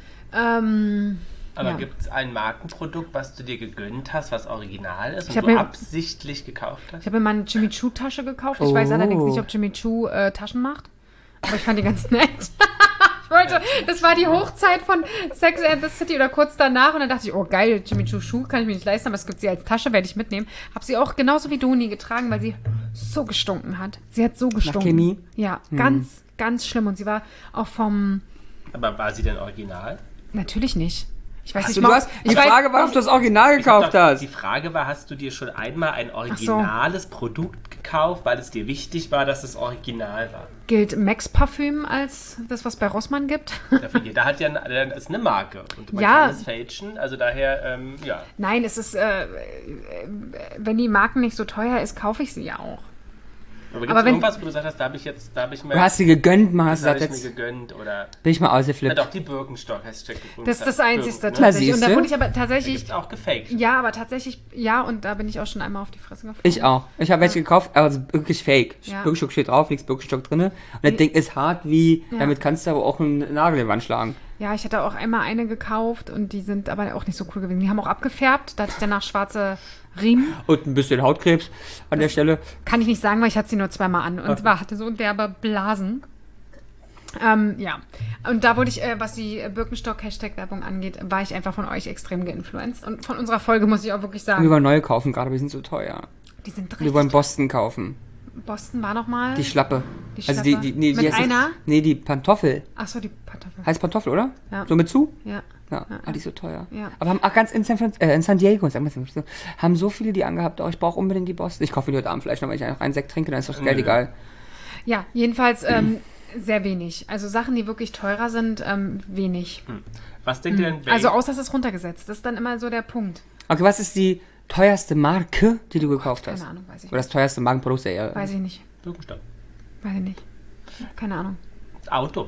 Ähm,
Aber
ja.
gibt es ein Markenprodukt, was du dir gegönnt hast, was original ist
Ich
und
hab
du
mir-
absichtlich gekauft hast?
Ich habe mir mal eine Jimmy Choo Tasche gekauft. Ich
Oh.
weiß allerdings nicht, ob Jimmy Choo äh, Taschen macht. Aber ich fand die ganz nett. Ich wollte, das war die Hochzeit von Sex and the City oder kurz danach und dann dachte ich, oh geil, Jimmy Choo Schuh kann ich mir nicht leisten, aber es gibt sie als Tasche, werde ich mitnehmen. Habe sie auch genauso wie Doni getragen, weil sie so gestunken hat. Sie hat so gestunken.
Chemie?
Ja, ganz, ganz schlimm. Und sie war auch vom,
Aber war sie denn original?
natürlich nicht. Ich weiß
Hast
nicht,
du,
mal-
du hast, die
ich weiß-
Frage war, ob du das Original
Ich hab
gekauft
doch-
hast.
Die Frage war, hast du dir schon einmal ein originales Produkt gekauft, weil es dir wichtig war, dass es original war?
Gilt Max Parfüm als das, was bei Rossmann gibt?
Dafür, jeder hat ja eine, das ist eine Marke und man
Ja.
kann es fälschen, also daher, ähm, ja.
Nein, es ist, äh, äh, wenn die Marken nicht so teuer ist, kaufe ich sie ja auch.
Aber gibt
Aber
es
wenn-
irgendwas, wo du gesagt hast, da habe ich jetzt, da habe ich mir,
Du hast sie gegönnt, mal hast
das habe
gesagt,
ich mir
jetzt
gegönnt oder,
bin ich mal
na
ausgeflippt.
doch, die Birkenstock Hashtag.
Das ist das Einzigste
Ne?
Na,
tatsächlich. Und da
siehste.
wurde ich aber
Da
tatsächlich,
gibt's auch gefaked.
ja, aber tatsächlich, ja, und da bin ich auch schon einmal auf die Fresse gefallen.
Ich auch. Ich habe welche gekauft, aber so wirklich fake.
Ja.
Birkenstock steht drauf, nichts Birkenstock drin. Und das Ding ist hart wie,
Ja.
damit kannst du aber auch einen Nagel in die Wand schlagen.
Ja, ich hatte auch einmal eine gekauft und die sind aber auch nicht so cool gewesen. Die haben auch abgefärbt, da hatte ich danach schwarze Riemen.
Und ein bisschen Hautkrebs an der Stelle.
Kann ich nicht sagen, weil ich hatte sie nur zweimal an und war, hatte so derbe Blasen. Ähm, ja, und da wurde ich, äh, was die Birkenstock-Hashtag-Werbung angeht, war ich einfach von euch extrem geinfluenced. Und von unserer Folge muss ich auch wirklich
Wir
sagen,
wollen neue kaufen gerade, aber die sind so teuer.
die sind
Wir
richtig.
wollen Boston kaufen.
Boston war noch mal.
Die Schlappe.
Die
Also die,
Schlappe.
die, nee,
Mit
die heißt-
einer?
Nee, die Pantoffel.
Achso, die Pantoffel.
Heißt Pantoffel, oder?
Ja.
So mit zu?
Ja.
Ja, ah, die ist so teuer.
Ja.
Aber haben auch ganz in San, Fran äh, in San Diego, sagen wir es so, haben so viele die angehabt, oh, ich brauche unbedingt die Boston. Ich kaufe die heute Abend vielleicht noch, wenn ich einfach einen Sekt trinke, dann ist das Geld
Nö.
egal.
Ja, jedenfalls ähm, sehr wenig. Also Sachen, die wirklich teurer sind, ähm, wenig.
Was denkt ihr denn, wel-
Also außer es ist runtergesetzt. Das ist dann immer so der Punkt.
Okay, was ist die teuerste Marke, die du gekauft hast?
Keine Ahnung, weiß ich
Oder das
nicht.
teuerste Markenprodukt der Erde?
Weiß ich nicht.
Birkenstock.
Weiß ich nicht. Keine Ahnung.
Auto.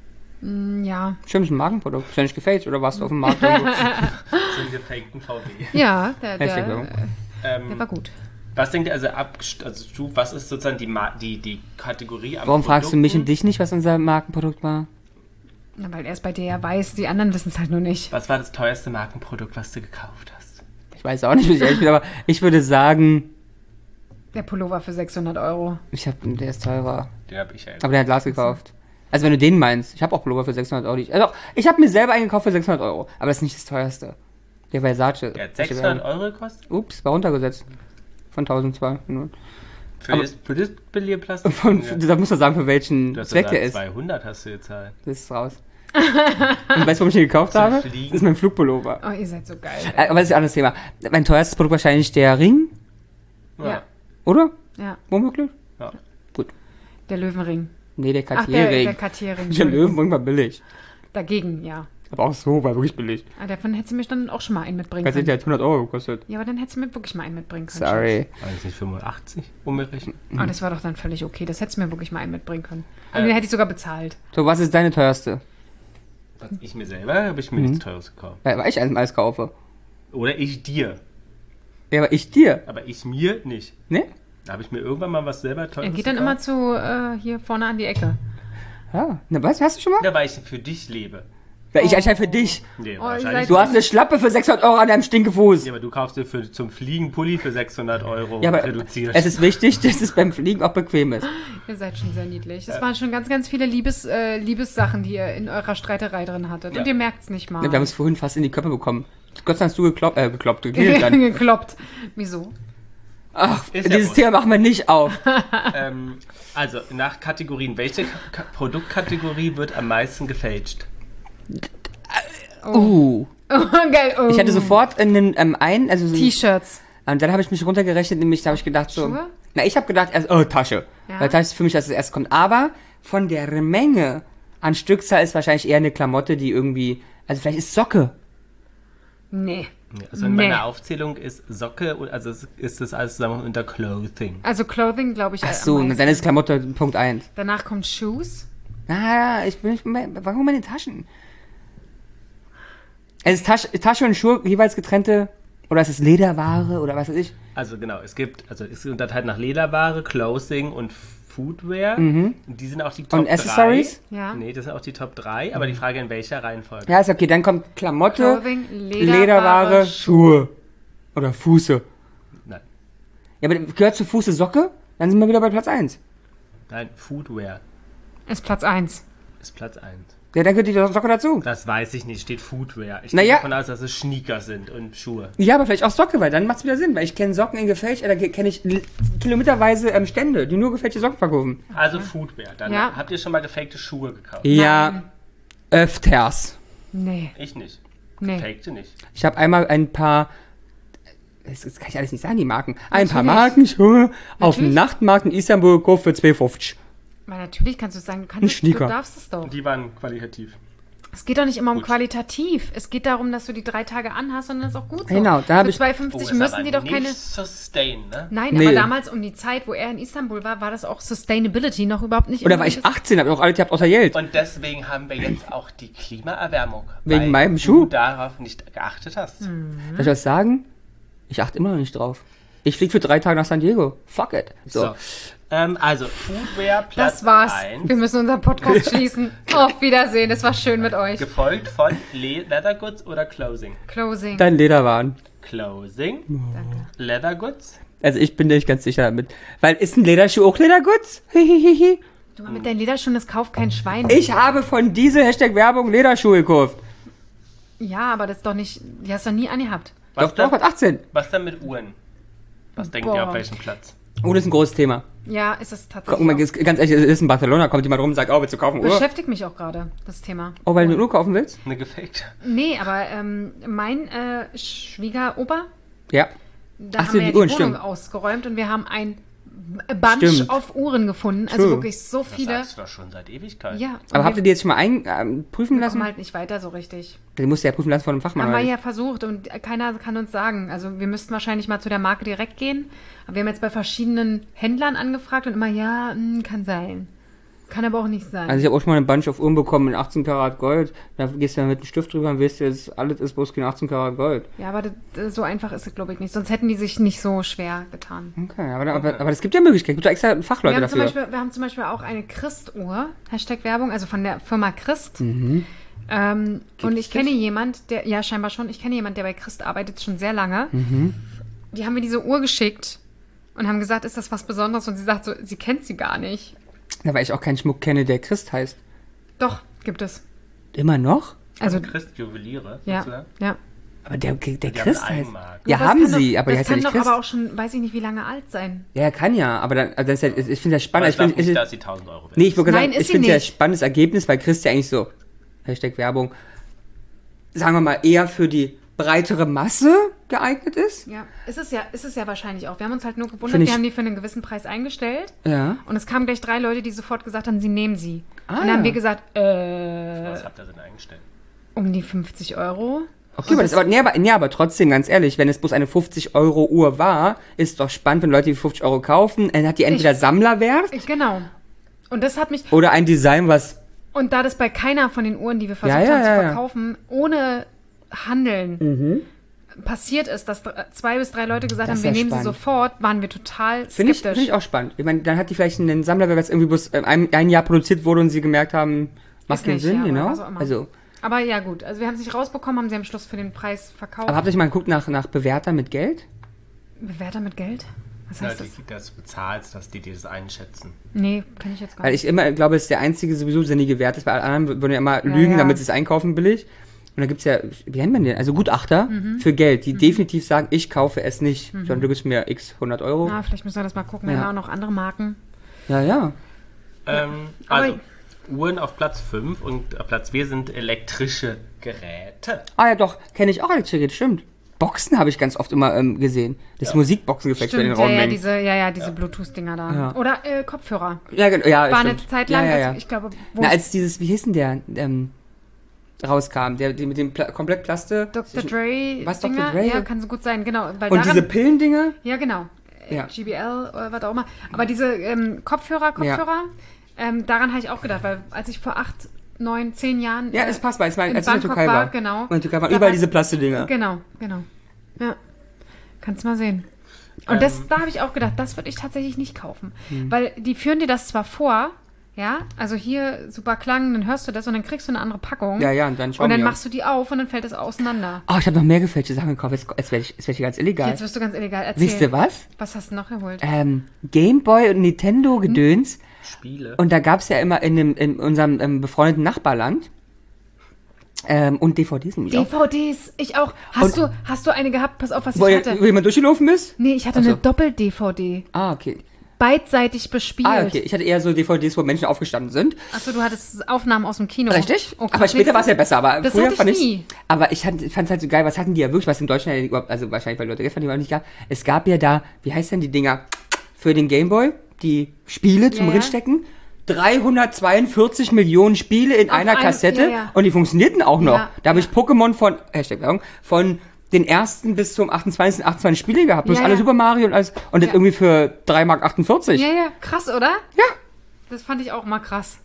Hm, ja.
Stimmt, ist ein Markenprodukt. Ist ja nicht gefaked, oder warst du auf dem Markt? irgendwo?
So einen gefakten V W.
Ja, der,
Hashtag
der,
Werbung.
äh,
Ähm,
der war gut.
Was denkt ihr, also, ab, also du, was ist sozusagen die, Ma die, die Kategorie am
Warum fragst du mich und
Produkten?
dich nicht, was unser Markenprodukt war?
Na, weil er es bei dir ja weiß, die anderen wissen es halt nur nicht.
Was war das teuerste Markenprodukt, was du gekauft hast?
Ich weiß auch nicht, wie ich ehrlich bin, aber ich würde sagen,
Der Pullover für sechshundert Euro.
ich hab, der ist teurer.
Den habe ich ja
Aber der hat Glas gekauft. Also wenn du den meinst, ich habe auch Pullover für sechshundert Euro. die Ich, also ich habe mir selber einen gekauft für sechshundert Euro, aber das ist nicht das teuerste. Der Versace.
Der hat sechshundert Euro gekostet?
Ups, war runtergesetzt. Von tausendzweihundert.
Für,
Aber-
das, für das Billierplastik?
Von, da musst du sagen, für welchen
Du hast
Zweck
sogar
der ist.
zweihundert hast du gezahlt.
Das ist raus. Und weißt du, warum ich den gekauft
Zum
habe?
Fliegen.
Das ist mein Flugpullover.
Oh, ihr seid so geil.
Äh, Aber das ist ein anderes Thema. Mein teuerstes Produkt wahrscheinlich der Ring,
Ja.
oder?
Ja,
Womöglich?
Ja.
der Löwenring.
Nee, der
Ach, der, der
Cartier-Ring.
Cartier-Ring.
Der Löwenring war billig.
Dagegen, ja.
Aber auch so, war wirklich billig.
Ah, davon hättest du mir dann auch schon mal einen mitbringen
Weil
können.
der hat hundert Euro gekostet.
Ja, aber dann hättest du mir wirklich mal einen mitbringen können.
Sorry.
War das nicht fünfundachtzig umgerechnet?
Schatz. Oh, das war doch dann völlig okay. Das hättest du mir wirklich mal einen mitbringen können. Und
Ja.
den hätte ich sogar bezahlt.
So, was ist deine teuerste?
Was ich mir selber habe ich mir
Mhm.
nichts Teures gekauft.
Weil weil ich alles kaufe.
Oder ich dir.
Ja, aber ich dir.
Aber ich mir nicht.
Ne?
Da habe ich mir irgendwann mal was selber Tolles
Er geht dann
gekauft.
immer zu, äh, hier vorne an die Ecke.
Ja. Na was, hast du schon mal?
Ja, weil ich für dich lebe.
Ja, ich anscheinend für dich.
Nee,
Oh,
wahrscheinlich.
Du hast eine Schlappe für sechshundert Euro an deinem Stinkefuß.
Ja, aber du kaufst dir für, zum Fliegen Pulli für sechshundert Euro
Ja, aber
reduziert.
es ist wichtig, dass es beim Fliegen auch bequem ist.
Ihr seid schon sehr niedlich. Es waren schon ganz, ganz viele Liebes, äh, Liebessachen, die ihr in eurer Streiterei drin hattet.
Ja.
Und ihr merkt es nicht mal.
Wir haben es vorhin fast in die Köpfe bekommen. Gott sei Dank hast du gekloppt, äh, gekloppt, geklingelt dann.
gekloppt. Wieso?
Ach,
Ist ja
dieses
wurscht.
Thema machen wir nicht auf.
ähm, also, nach Kategorien. Welche Ka Produktkategorie wird am meisten gefälscht?
Uh.
Oh, geil. Oh.
Ich hatte sofort einen, ähm, einen, also so ein,
T-Shirts.
und dann habe ich mich runtergerechnet, nämlich da habe ich gedacht so,
Schuhe?
na ich habe gedacht erst, oh, Tasche.
Ja.
Weil Tasche ist für mich, dass es erst kommt. Aber von der Menge an Stückzahl ist wahrscheinlich eher eine Klamotte, die irgendwie, also vielleicht ist Socke.
Nee.
Ja, also in
Nee.
meiner Aufzählung ist Socke, also es- ist das alles zusammen unter Clothing.
Also Clothing, glaube ich.
Ach
am
so,
meisten.
dann ist Klamotte Punkt eins.
Danach kommt Shoes.
Ah, ich bin nicht, warum meine Taschen? Es ist Tasche, Tasche und Schuhe jeweils getrennte, oder ist es Lederware oder was weiß ich?
Also genau, es gibt, also es ist unterteilt nach Lederware, Clothing und Foodwear. Und die sind auch die Top
Und Accessories?
drei.
Ja.
Nee, das sind auch die Top drei, aber die Frage in welcher Reihenfolge?
Ja, ist okay, dann kommt Klamotte,
Clothing, Lederware,
Lederware, Schuhe. Oder Fuße.
Nein,
Ja, aber gehört zu Fuße Socke? Dann sind wir wieder bei Platz eins.
nein, Foodwear
Ist Platz eins.
ist Platz eins.
Ja, dann gehört die Socke dazu.
Das weiß ich nicht, steht Foodwear. Ich
Naja.
gehe davon aus, dass es Sneaker sind und Schuhe.
Ja, aber vielleicht auch Socke, weil dann macht es wieder Sinn, weil ich kenne Socken in gefälscht, äh, da kenne ich l- kilometerweise ähm, Stände, die nur gefälschte Socken verkaufen.
Also Foodwear. Dann
Ja.
habt ihr schon mal gefakte Schuhe gekauft?
Ja, öfters.
Nee.
Ich nicht.
Nee.
Gefakte nicht.
Ich habe einmal ein paar, das das kann ich alles nicht sagen, die Marken, ein paar
Natürlich.
Markenschuhe auf dem
Natürlich.
Nachtmarkt in Istanbul gekauft für zwei fünfzig.
Weil natürlich kannst du sagen, du,
Ein
kannst es, du
Sneaker.
darfst es doch.
Die waren qualitativ.
Es geht doch nicht immer um
Gut.
qualitativ. Es geht darum, dass du die drei Tage anhast und dann ist auch gut so.
Genau, da hab
Für
ich-
zwei
Oh,
fünfzig
ist
müssen
aber
die doch
nicht
keine...
sustain, ne?
Nein,
Nee.
aber damals um die Zeit, wo er in Istanbul war, war das auch Sustainability noch überhaupt nicht...
Oder war ich
irgendwas-
achtzehn, hab ich auch alles gehabt außer Geld.
Und deswegen haben wir jetzt auch die Klimaerwärmung.
Wegen
weil
meinem Schuh?
du darauf nicht geachtet hast.
Hm.
Soll ich was sagen? Ich achte immer noch nicht drauf. Ich fliege für drei Tage nach San Diego. Fuck it. So.
So. Ähm, also, Foodwear Platz
Das war's.
eins.
Wir müssen unseren Podcast schließen. Auf Wiedersehen. Es war schön mit euch.
Gefolgt von Le Leather Goods oder Clothing?
Closing.
Dann Lederwaren.
Clothing,
Danke.
Leather Goods.
Also ich bin nicht ganz sicher damit. Weil ist ein Lederschuh auch Ledergutz? Hihihihi.
Du mal mit deinen Lederschuhen, das kauft kein Schwein.
Ich habe von dieser Hashtag Werbung Lederschuhe gekauft.
Ja, aber das ist doch nicht... Die hast du doch nie angehabt.
Was,
Doch, doch,
dann,
mit achtzehn.
was dann mit Uhren? Was denkt
Boah.
ihr auf welchem Platz?
Oh, das ist ein großes Thema.
Ja, ist es
Guck
tatsächlich
mal,
auch.
ist- ganz ehrlich, es ist in Barcelona, kommt jemand rum und sagt, oh, willst du kaufen Uhr?
Beschäftigt mich auch gerade, das Thema.
Oh, weil du eine Uhr kaufen willst?
Eine gefakte.
Nee, aber ähm, mein äh, Schwiegeropa,
Ja.
da
Ach
haben
so,
wir ja
die
die
Uhren,
Wohnung
stimmt.
ausgeräumt und wir haben ein Bunch
Stimmt.
auf Uhren gefunden. Also
True.
wirklich so
Das
viele.
sagst du doch schon seit Ewigkeit.
Ja. und
Aber habt
wir,
ihr die jetzt schon mal ein, ähm, prüfen
wir
lassen?
kommen halt nicht weiter so richtig.
Den musst du ja prüfen lassen von einem Fachmann.
Haben wir
oder
ja
nicht?
versucht und keiner kann uns sagen. Also wir müssten wahrscheinlich mal zu der Marke direkt gehen. Aber wir haben jetzt bei verschiedenen Händlern angefragt und immer, ja, mh, kann sein. Kann aber auch nicht sein.
Also ich habe auch schon mal einen Bunch auf Uhren bekommen in achtzehn Karat Gold. Da gehst du dann mit einem Stift drüber und weißt du, jetzt alles ist bloß kein achtzehn Karat Gold.
ja, aber das, das, so einfach ist es, glaube ich, nicht. Sonst hätten die sich nicht so schwer getan.
Okay, aber, aber, aber das gibt ja Möglichkeiten. Gibt da extra Fachleute
Wir haben, zum
dafür.
Beispiel, wir haben zum Beispiel auch eine Christ-Uhr, Hashtag Werbung, also von der Firma Christ.
Mhm.
Ähm, und ich
das?
kenne jemand, der, ja scheinbar schon, ich kenne jemand, der bei Christ arbeitet schon sehr lange.
Mhm.
Die haben mir diese Uhr geschickt und haben gesagt, ist das was Besonderes? Und sie sagt so, sie kennt sie gar nicht.
Na, weil ich auch keinen Schmuck kenne, der Christ heißt.
Doch, gibt es.
Immer noch?
Also,
Christ Juweliere.
ja,
sozusagen.
ja.
Aber der, der
Die haben
Christ
eine
heißt...
Eigenmarke.
Ja,
das
haben
kann
sie,
doch,
aber der
das
heißt ja
kann
nicht
doch
Christ.
aber auch schon, weiß ich nicht, wie lange alt sein.
Ja, er kann ja, aber dann, also das ist ja, ich finde das
Aber
spannend.
ich
Ich
glaube
find,
nicht,
ich,
dass sie tausend Euro wert
nee, ich würde
Nein,
sagen,
ist
ich
sie
finde es ja ein
nicht.
spannendes Ergebnis, weil Christ ja eigentlich so, Hashtag Werbung, sagen wir mal, eher für die breitere Masse geeignet ist.
Ja, ist es ja, ist es ja wahrscheinlich auch. Wir haben uns halt nur gewundert,
Find ich-
wir haben die für einen gewissen Preis eingestellt.
Ja.
Und es kamen gleich drei Leute, die sofort gesagt haben, sie nehmen sie.
Ah.
Und dann haben wir gesagt, äh,
Was habt ihr denn eingestellt?
um die fünfzig Euro.
Okay, aber, das, aber, nee, aber, nee, aber trotzdem, ganz ehrlich, wenn es bloß eine fünfzig Euro Uhr war, ist es doch spannend, wenn Leute die fünfzig Euro kaufen, dann hat die entweder
Ich-
Sammlerwert
Ich, genau. Und das hat mich,
oder ein Design, was,
und da das bei keiner von den Uhren, die wir versucht
Ja, ja,
haben zu
ja, ja.
verkaufen, ohne Handeln, passiert ist, dass dr- zwei bis drei Leute gesagt
Das
haben, wir
ist ja
nehmen sie
spannend.
sofort, waren wir total
Finde ich,
skeptisch.
find ich auch spannend. Ich meine, dann hat die vielleicht einen Sammler, weil es irgendwie bloß äh, ein, ein Jahr produziert wurde und sie gemerkt haben, macht
Ist
keinen
nicht,
Sinn,
ja, oder
genau.
was auch immer.
Also,
Aber ja, gut. Also wir haben es nicht rausbekommen, haben sie am Schluss für den Preis verkauft.
aber habt ihr euch mal geguckt nach, nach Bewertern mit Geld?
Bewerter mit Geld? Was
Ja,
heißt
die,
das?
dass du bezahlst, dass die dir das einschätzen.
Nee, kann ich jetzt gar
Weil
nicht.
ich immer glaube, es ist der einzige sowieso sinnige Wert ist. Bei allen anderen würden ja immer lügen,
ja.
damit sie es einkaufen billig. Und da gibt's ja, wie nennt man den? Also Gutachter
Mhm.
für Geld, die definitiv sagen, ich kaufe es nicht, sondern du gibst mir x hundert Euro.
Ah, vielleicht müssen wir das mal gucken. Wir
Ja.
haben auch noch andere Marken.
Ja, ja.
Ähm,
Aber-
also, Uhren auf Platz fünf und auf Platz vier sind elektrische Geräte.
Ah ja, doch, kenne ich auch Elektrizität, stimmt. Boxen habe ich ganz oft immer ähm, gesehen. Das
Ja.
Musikboxen-Geflecht bei den
Stimmt, ja, ja,
Raummengen.
diese, ja, ja, diese Bluetooth-Dinger da.
Ja.
Oder äh, Kopfhörer.
Ja, genau, ja,
War
stimmt.
eine Zeit lang,
ja, ja, ja.
als ich glaube, wo
Na,
es
als dieses, wie hieß denn der, ähm, rauskam, der, der mit dem Pla komplett Plaste.
Doktor Dre
Was, Doktor
Dinger,
Dre?
ja, kann so gut sein, genau. Weil
Und
daran,
diese Pillendinger?
ja, genau. Äh,
Ja.
G B L oder was auch immer. Aber diese ähm, Kopfhörer, Kopfhörer, ähm, daran habe ich auch gedacht, weil als ich vor acht, neun, zehn Jahren
Ja,
äh,
es passt, weil es mal,
in
als ich in der
Bangkok
Türkei
war,
war.
genau.
Und in der Türkei waren
Da
überall
war-
diese Plastedinger.
Genau, genau. Ja. Kannst mal sehen. Und
Ähm.
das, da habe ich auch gedacht, das würde ich tatsächlich nicht kaufen.
Hm.
Weil die führen dir das zwar vor, ja, also hier super Klang, dann hörst du das und dann kriegst du eine andere Packung.
Ja, ja, und dann schau
Und dann
mir.
machst du die auf und dann fällt es auseinander.
Oh, ich habe noch mehr gefälschte Sachen gekauft. Jetzt, jetzt werde ich, jetzt werd ich ganz illegal.
Jetzt wirst du ganz illegal erzählen.
Wisst ihr was?
Was hast du noch geholt?
Ähm, Gameboy und Nintendo-Gedöns.
Spiele.
Und da gab's ja immer in, dem, in unserem ähm, befreundeten Nachbarland ähm, und D V Ds nämlich auch.
D V Ds, ich auch. Hast du, hast du eine gehabt? Pass auf, was
Wo,
ich
wo
hatte.
jemand durchgelaufen ist?
Nee, ich hatte
Ach so.
eine Doppel-D V D.
Ah, okay.
Beidseitig bespielt.
Ah, okay. Ich hatte eher so D V Ds, wo Menschen aufgestanden sind.
Achso, du hattest Aufnahmen aus dem Kino.
Richtig?
Oh, krass.
aber später war es ja besser. Aber
Das
früher
hatte ich
fand ich's-
nie.
Aber ich fand es halt so geil. Was hatten die ja wirklich? Was in Deutschland ja überhaupt, also wahrscheinlich weil Leute Geld fanden, die aber nicht gab. Es gab ja da, wie heißt denn die Dinger? Für den Gameboy, die Spiele zum
Ja, ja.
Drinstecken. dreihundertzweiundvierzig Millionen Spiele in
Auf
einer
einem-
Kassette
ja, ja.
und die funktionierten auch noch.
Ja,
da habe
ja.
ich Pokémon von, Hashtag Werbung, von den ersten bis zum achtundzwanzigsten achtundzwanzig Spiele gehabt. Plus
Ja,
alle
ja.
Super Mario und alles. Und das
Ja.
irgendwie für drei Mark achtundvierzig.
Ja, ja, krass, oder?
Ja.
Das fand ich auch mal krass.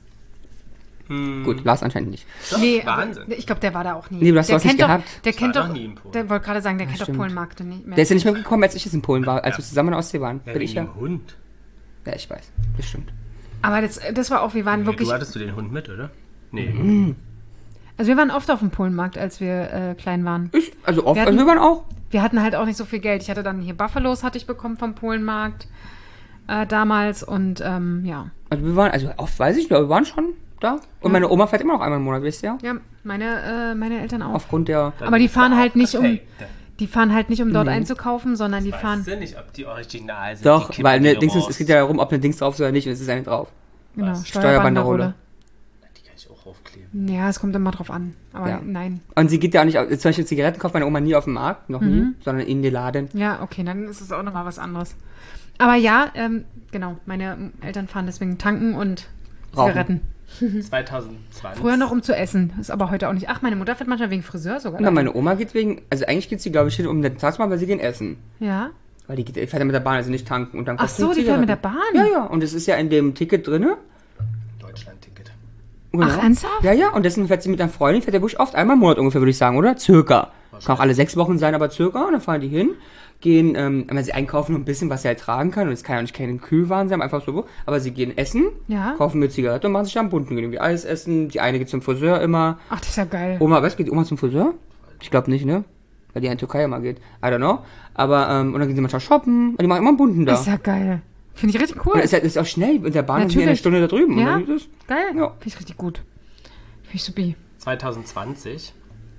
Gut, Lars anscheinend nicht.
Doch,
Nee,
Wahnsinn.
aber ich glaube, der war da auch nie.
Nee, du hast
der
sowas nicht
kennt doch,
gehabt.
Der
Ich
kennt
war
doch,
noch nie in Polen.
der wollte gerade sagen, der kennt doch
stimmt.
Polenmarkte nicht mehr.
Der ist ja nicht mehr gekommen, als ich es in Polen war, als wir zusammen in der Ostsee waren.
Ja,
Bin
wegen
ich ja.
dem Hund.
Ja, ich weiß. Das stimmt.
Aber das, das war auch, wir waren wirklich,
Du hattest du den Hund mit, oder? Nee.
also wir waren oft auf dem Polenmarkt, als wir äh, klein waren.
Ich, also oft,
Wir
also
hatten-
wir waren auch.
Wir hatten halt auch nicht so viel Geld. Ich hatte dann hier Buffalos hatte ich bekommen vom Polenmarkt äh, damals und ähm, ja.
Also wir waren, also oft weiß ich nicht, aber wir waren schon da. Und meine Oma fährt immer noch einmal im Monat, wisst ihr?
Ja, meine, äh, meine Eltern auch.
Aufgrund der.
Dann
Aber die
ist
fahren
er
halt
auch
nicht um,
perfekt.
die fahren halt nicht um dort
Nee.
einzukaufen, sondern die fahren,
Weißt du nicht, ob die original sind?
Doch,
die kippen
weil ne,
die
Dings ist,
raus.
es geht ja darum, ob eine Dings drauf ist oder nicht, und es ist eine drauf.
genau,
Was?
Steuerbanderole.
Die kann ich auch aufkleben.
Ja, es kommt immer drauf an. Aber
Ja.
nein.
Und sie geht ja auch nicht, auf- zum Beispiel Zigaretten kauft meine Oma nie auf dem Markt, noch nie, sondern in den Laden.
Ja, okay, dann ist es auch nochmal was anderes. Aber ja, ähm, genau, meine Eltern fahren deswegen tanken und
Rauchen.
Zigaretten.
zwanzig zwanzig.
Früher noch um zu essen. Ist aber heute auch nicht. Ach, meine Mutter fährt manchmal wegen Friseur sogar.
Und meine Oma geht wegen, also eigentlich geht sie, glaube ich, hin um den Tagsmal, weil sie gehen essen.
Ja.
Weil die geht, die fährt ja mit der Bahn, also nicht tanken. Und dann
Ach
kauft sie
so, die fährt mit der
Zigaretten.
Bahn.
Ja, ja, und es ist ja in dem Ticket drinne.
Deutschland-Ticket.
Genau.
Ach, ernsthaft?
Ja, ja, und deswegen fährt sie mit einer Freundin, fährt der Busch oft einmal im Monat ungefähr, würde ich sagen, oder? Circa. Kann auch alle sechs Wochen sein, aber circa. Und dann fahren die hin, gehen, ähm, wenn sie einkaufen, nur ein bisschen, was sie halt tragen kann. Und es kann ja nicht keinen Kühlwaren sein, einfach so. Aber sie gehen essen,
Ja.
kaufen mir Zigarette und machen sich dann bunten. Gehen irgendwie Eis essen. Die eine geht zum Friseur immer.
Ach, das ist ja geil.
Oma, was, geht die Oma zum Friseur? Ich glaube nicht, ne? Weil die ja in die Türkei immer geht. I don't know. Aber, ähm, und dann gehen sie manchmal shoppen. Und die machen immer einen bunten da.
Das ist ja geil. Finde ich richtig cool.
Und es ist, ja- das ist auch schnell. Mit der Bahn ist wir eine
Natürlich.
Stunde da drüben.
Ja.
Und dann ist es-
Geil.
Ja.
Finde ich richtig gut. Finde ich supi.
zwanzig zwanzig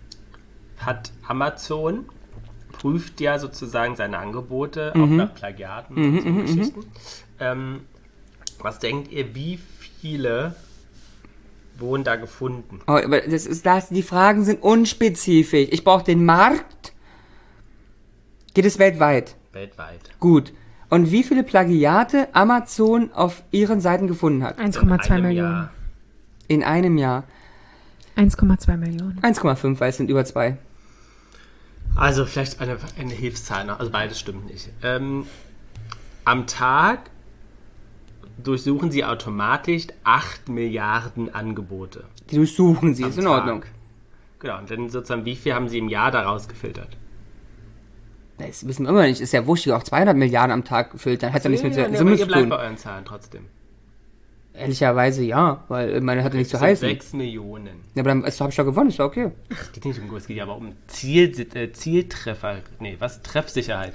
hat Amazon prüft ja sozusagen seine Angebote auch nach Plagiaten und so Geschichten. Ähm, was denkt ihr, wie viele wurden da gefunden?
Oh, aber das ist das, die Fragen sind unspezifisch. Ich brauche den Markt. Geht es weltweit?
Weltweit.
Gut. Und wie viele Plagiate Amazon auf ihren Seiten gefunden hat?
eins Komma zwei
In einem
Millionen.
Jahr.
In einem Jahr.
eins Komma zwei Millionen.
eins Komma fünf, weil es sind über zwei.
Also vielleicht eine, eine Hilfszahl noch, also beides stimmt nicht. Ähm, am Tag durchsuchen sie automatisch acht Milliarden Angebote.
Die durchsuchen sie,
Am
ist in Ordnung.
Tag. Genau, und dann sozusagen, wie viel haben sie im Jahr daraus gefiltert?
Das wissen wir immer nicht. Ist ja wurscht, die auch zweihundert Milliarden am Tag gefüllt. Dann hat ja nichts mit
ja,
Summe
ja, aber
zu
ihr bleibt
tun.
bei euren Zahlen trotzdem.
Ehrlicherweise ja, weil meine hat ja nichts zu
Es sind
heißen.
sechs Millionen.
Ja, aber dann habe ich doch gewonnen, ist doch okay.
Es geht nicht um es geht ja aber um Ziel, äh, Zieltreffer. Nee, was? Treffsicherheit.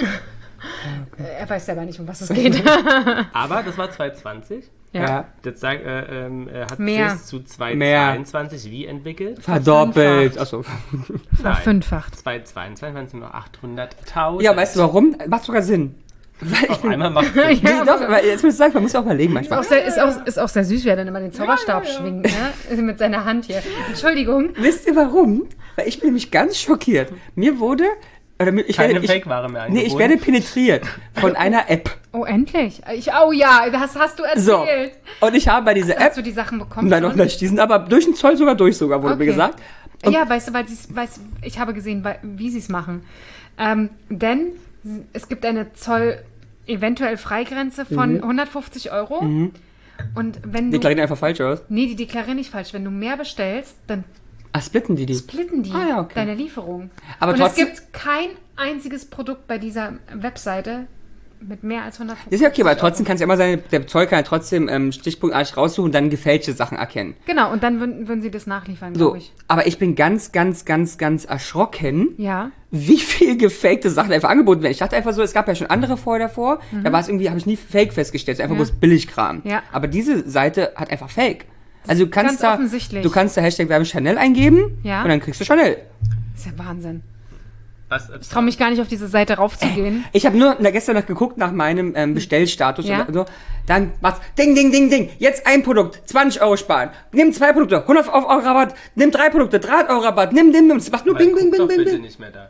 Er weiß selber nicht, um was es geht.
Aber das war zwanzig zwanzig.
Ja.
Das sag, äh, ähm, äh, hat
Mehr.
sich zu zwanzig
Mehr.
zweiundzwanzig wie entwickelt?
Verdoppelt. Achso.
Verfünffacht.
zwanzig zweiundzwanzig waren es nur noch achthunderttausend.
Ja, weißt du warum? Macht sogar Sinn. Weil ich
Auf
bin,
einmal macht es
nee, doch, weil jetzt muss ich sagen, man muss auch überlegen
Ist
manchmal.
auch, sehr, ist, auch, ist auch sehr süß, wie er dann immer den Zauberstab schwingt, ne? Mit seiner Hand hier. Entschuldigung.
Wisst ihr warum? Weil ich bin nämlich ganz schockiert. Mir wurde, oder mir, ich
keine
werde, ich,
Fake-Ware mehr
nee,
angeboten.
ich werde penetriert von einer App.
Oh, endlich. Ich, oh ja, das hast du
So.
erzählt.
Und ich habe bei dieser
Hast
App,
du die Sachen bekommen?
nein, noch
schon?
nicht, die sind aber durch den Zoll sogar durch sogar, wurde
Okay.
mir gesagt. Und
Ja, weißt du, weil sie's, weiß, ich habe gesehen, weil, wie sie es machen. Ähm, denn es gibt eine Zoll eventuell Freigrenze von hundertfünfzig Euro. Und wenn
die
du...
klarieren einfach falsch aus.
Nee, die deklarieren nicht falsch. Wenn du mehr bestellst, dann
Ah, splitten die die?
splitten die
Ah, ja, okay.
deine Lieferung.
Aber
Und
trotzdem-
es gibt kein einziges Produkt bei dieser Webseite mit mehr als hundertfünfzig
Ist ja okay, aber trotzdem
Euro.
kann es ja immer sein, der Zoll kann ja trotzdem ähm, stichpunktartig raussuchen und dann gefälschte Sachen erkennen.
Genau, und dann würden, würden sie das nachliefern,
So,
glaube ich.
aber ich bin ganz, ganz, ganz, ganz erschrocken,
Ja.
wie viel gefakte Sachen einfach angeboten werden. Ich dachte einfach so, es gab ja schon andere vorher davor, da war es irgendwie, habe ich nie Fake festgestellt, es ist einfach
Mhm. Ja.
bloß Billigkram.
Ja.
Aber diese Seite hat einfach Fake. Also du kannst
Ganz
da,
offensichtlich.
du kannst da Hashtag Werbung Chanel eingeben
Ja.
und dann kriegst du Chanel.
Das ist ja Wahnsinn.
Was,
Ich traue mich gar nicht, auf diese Seite raufzugehen.
Ich habe nur na, gestern noch geguckt nach meinem ähm, Bestellstatus
Ja.
oder so. Dann machst Ding, Ding, Ding, Ding. Jetzt ein Produkt, zwanzig Euro sparen. Nimm zwei Produkte, hundert Euro Rabatt. Nimm drei Produkte, dreihundert Euro Rabatt. Nimm, nimm, nimm. Es macht nur
Weil
Bing, Bing,
guck
Bing,
doch
Bing,
bitte
Bing.
nicht mehr da.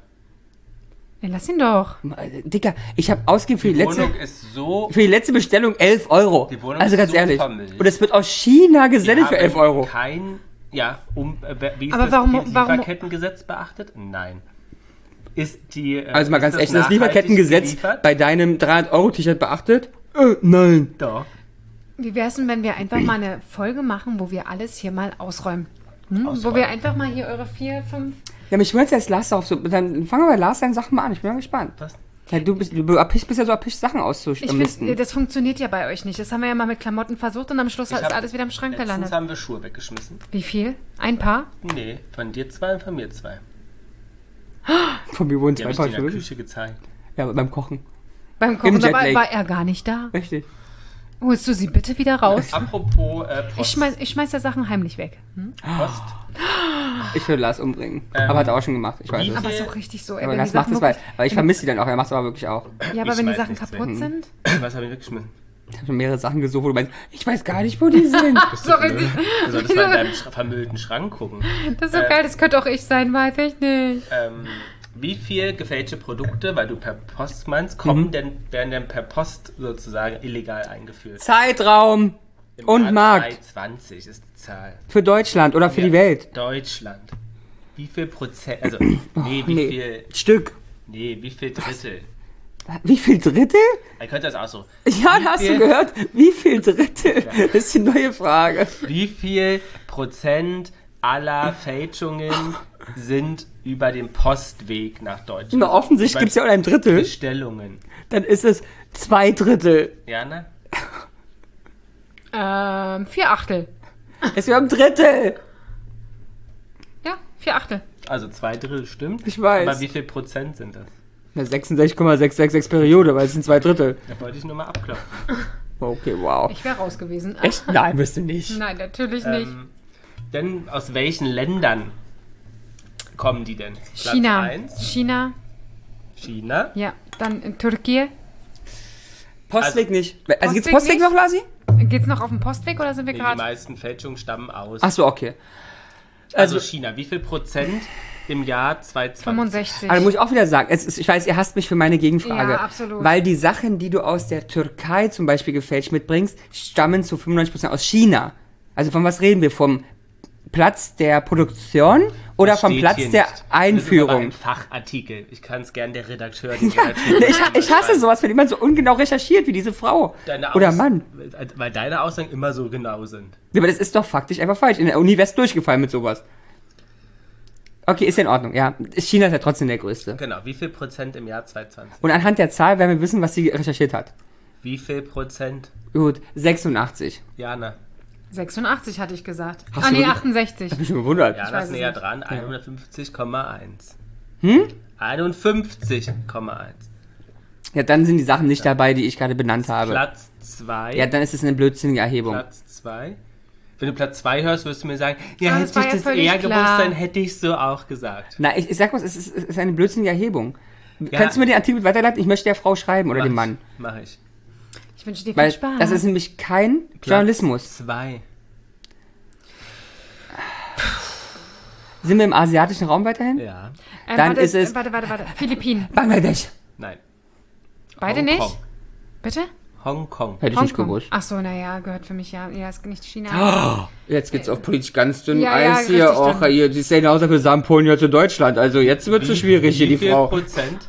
Ja, lass ihn doch.
Dicker, ich habe ausgegeben für die,
Die
letzte,
Wohnung ist so...
für die letzte Bestellung elf Euro.
Die Wohnung
Also
ist
ganz
so
ehrlich.
vermüllt.
Und es wird aus China
Die
gesendet für
haben
elf Euro.
Kein... Ja, um, äh, wie ist
Aber
das
warum-
die
warum-
Lieferkettengesetz beachtet? Nein. Ist die... Äh,
Also mal
ist
ganz
das
echt, das
nachhaltig
Lieferkettengesetz
geliefert?
bei deinem dreihundert Euro T-Shirt beachtet? Äh, nein.
Doch.
Wie wäre es denn, wenn wir einfach mal eine Folge machen, wo wir alles hier mal ausräumen? Hm? Wo
Ausräumen.
wir einfach mal hier eure vier, fünf...
Ja, mich wundert jetzt Lars auf so. Dann fangen wir bei Lars seine Sachen mal an. Ich bin mal gespannt.
Was?
Ja, du bist, du erpicht, bist ja so erpicht, Sachen
Ich
auszumisten.
finde, das funktioniert ja bei euch nicht. Das haben wir ja mal mit Klamotten versucht und am Schluss
Ich
ist
hab-
alles wieder im Schrank
Letztens
gelandet.
haben wir Schuhe weggeschmissen.
Wie viel? Ein Paar?
Nee, von dir zwei und von mir zwei.
Von mir wurden
Die
zwei
habe ich
Paar
dir in der
Schuhe.
Küche gezeigt.
Ja, beim Kochen.
Beim Kochen
Im
da war,
Jetlag.
war er gar nicht da.
Richtig.
Holst du sie bitte wieder raus?
Apropos äh, Post.
Ich schmeiß, ich schmeiß ja Sachen heimlich weg. Hm?
Post.
Ich würde Lars umbringen.
Ähm,
aber hat er auch schon gemacht. Ich weiß
wie
es.
Aber
viel-
ist auch richtig so. Ey,
Aber
wenn
Lars
die
macht
Sachen
es, weil,
wirklich-
weil ich vermisse die dann auch. Er macht es aber wirklich auch.
Ja, aber
Ich
wenn die
schmeiß
Sachen
nichts
kaputt
weg.
sind.
Was habe ich weggeschmissen?
Ich habe schon mehrere Sachen gesucht, wo du meinst, ich weiß gar nicht, wo die sind.
Bist
So
du
richtig.
blöd? Du solltest mal in deinem schra- vermüllten Schrank gucken.
Das ist so
Äh,
geil, das könnte auch ich sein, weiß ich nicht.
Ähm, wie viel gefälschte Produkte, weil du per Post meinst, kommen
Mhm.
denn, werden denn per Post sozusagen illegal eingeführt?
Zeitraum
Im
und
Jahr
Markt.
zwanzig zwanzig ist die Zahl.
Für Deutschland oder für
Ja,
die Welt.
Deutschland. Wie viel Prozent, also, nee, wie
Nee.
viel,
Stück.
nee, wie viel Drittel?
Wie viel Drittel?
Ihr könnt das auch so.
Ja,
Wie
hast
viel-
du gehört? Wie viel Drittel? Das ist die neue Frage.
Wie viel Prozent aller Fälschungen sind über den Postweg nach Deutschland?
Na, offensichtlich
Bei
gibt es ja auch ein Drittel.
Bestellungen.
Dann ist es zwei Drittel.
Ja, ne?
Ähm, vier Achtel.
Es wäre ein Drittel.
Ja, vier Achtel.
Also zwei Drittel stimmt.
Ich weiß.
Aber wie viel Prozent sind das?
Eine sechsundsechzig Komma sechs sechs sechs Periode, weil es sind zwei Drittel.
Da wollte ich nur mal abklopfen.
Okay, wow.
Ich wäre raus gewesen.
Echt? Nein, wirst du nicht.
Nein, natürlich nicht.
Ähm, denn aus welchen Ländern kommen die denn? Platz
China.
eins,
China,
China.
ja. Dann in Türkei.
Postweg nicht. Also geht's
Postweg
Postweg
nicht?
noch, Lasi?
Geht's noch auf dem Postweg oder sind wir
Nee, die
gerade?
meisten Fälschungen stammen aus.
Ach so, okay.
also,
Also,
China. Wie viel Prozent im Jahr zwanzig zwanzig?
fünfundsechzig.
aber muss ich auch wieder sagen, es ist, ich weiß, ihr hasst mich für meine Gegenfrage.
Ja, absolut.
Weil die Sachen, die du aus der Türkei zum Beispiel gefälscht mitbringst, stammen zu fünfundneunzig Prozent aus China. Also von was reden wir? Vom Platz der Produktion oder
Das
vom
steht
Platz
hier
der
nicht. Das ist aber
Einführung?
ein Fachartikel. Ich kann es gern der Redakteur. Die Redakteur
Ich, ich hasse sowas, wenn jemand so ungenau recherchiert wie diese Frau.
Deine
Oder
Aus-
Mann.
Weil deine Aussagen immer so genau sind.
Ja, aber das ist doch faktisch einfach falsch. In der Uni wär's durchgefallen mit sowas. Okay, ist ja in Ordnung, ja. China ist ja trotzdem der größte.
Genau, wie viel Prozent im Jahr zwanzig zwanzig?
Und anhand der Zahl werden wir wissen, was sie recherchiert hat.
Wie viel Prozent?
Gut, sechsundachtzig.
Jana.
sechsundachtzig hatte ich gesagt.
Hast
ah,
du
nee,
wirklich-
achtundsechzig.
Hab ich schon gewundert.
Jana
weiß
ist
es
näher
nicht.
dran, einundfünfzig Komma eins.
Hm?
einundfünfzig Komma eins.
Ja, dann sind die Sachen nicht dabei, die ich gerade benannt habe.
Platz zwei.
Ja, dann ist es eine blödsinnige Erhebung.
Platz zwei. Wenn du Platz zwei hörst, wirst du mir sagen, ja,
Ah, das
hätte
war
ich
ja
das
völlig
eher
klar.
Ah.
gewusst, dann hätte ich so auch gesagt.
Na, ich, ich sag was, es ist, es ist eine blödsinnige Erhebung.
Ja.
Kannst du mir den Artikel weiterleiten? Ich möchte der Frau schreiben oder
Mach
dem
ich,
Mann.
Mach ich.
Ich wünsche dir viel
Weil
Spaß.
das ist nämlich kein
Platz
Journalismus.
zwei.
Sind wir im asiatischen Raum weiterhin?
Ja.
ähm,
dann
warte,
ist es-
Warte, warte, warte. Philippinen.
Bangladesch.
Nein.
Beide
Hongkong.
nicht? Bitte?
Hongkong.
Hätte ich nicht
Hongkong.
gewusst.
Ach so, naja, gehört für mich ja. Ja, ist nicht China.
Oh, jetzt geht's auf politisch ganz dünn
Ja, ja,
Eis hier.
richtig
Och,
dünn.
hier, die Szene außer für sagen Polen ja zu Deutschland. Also jetzt wird's so schwierig hier,
Wie
die
viel
Frau.
Prozent?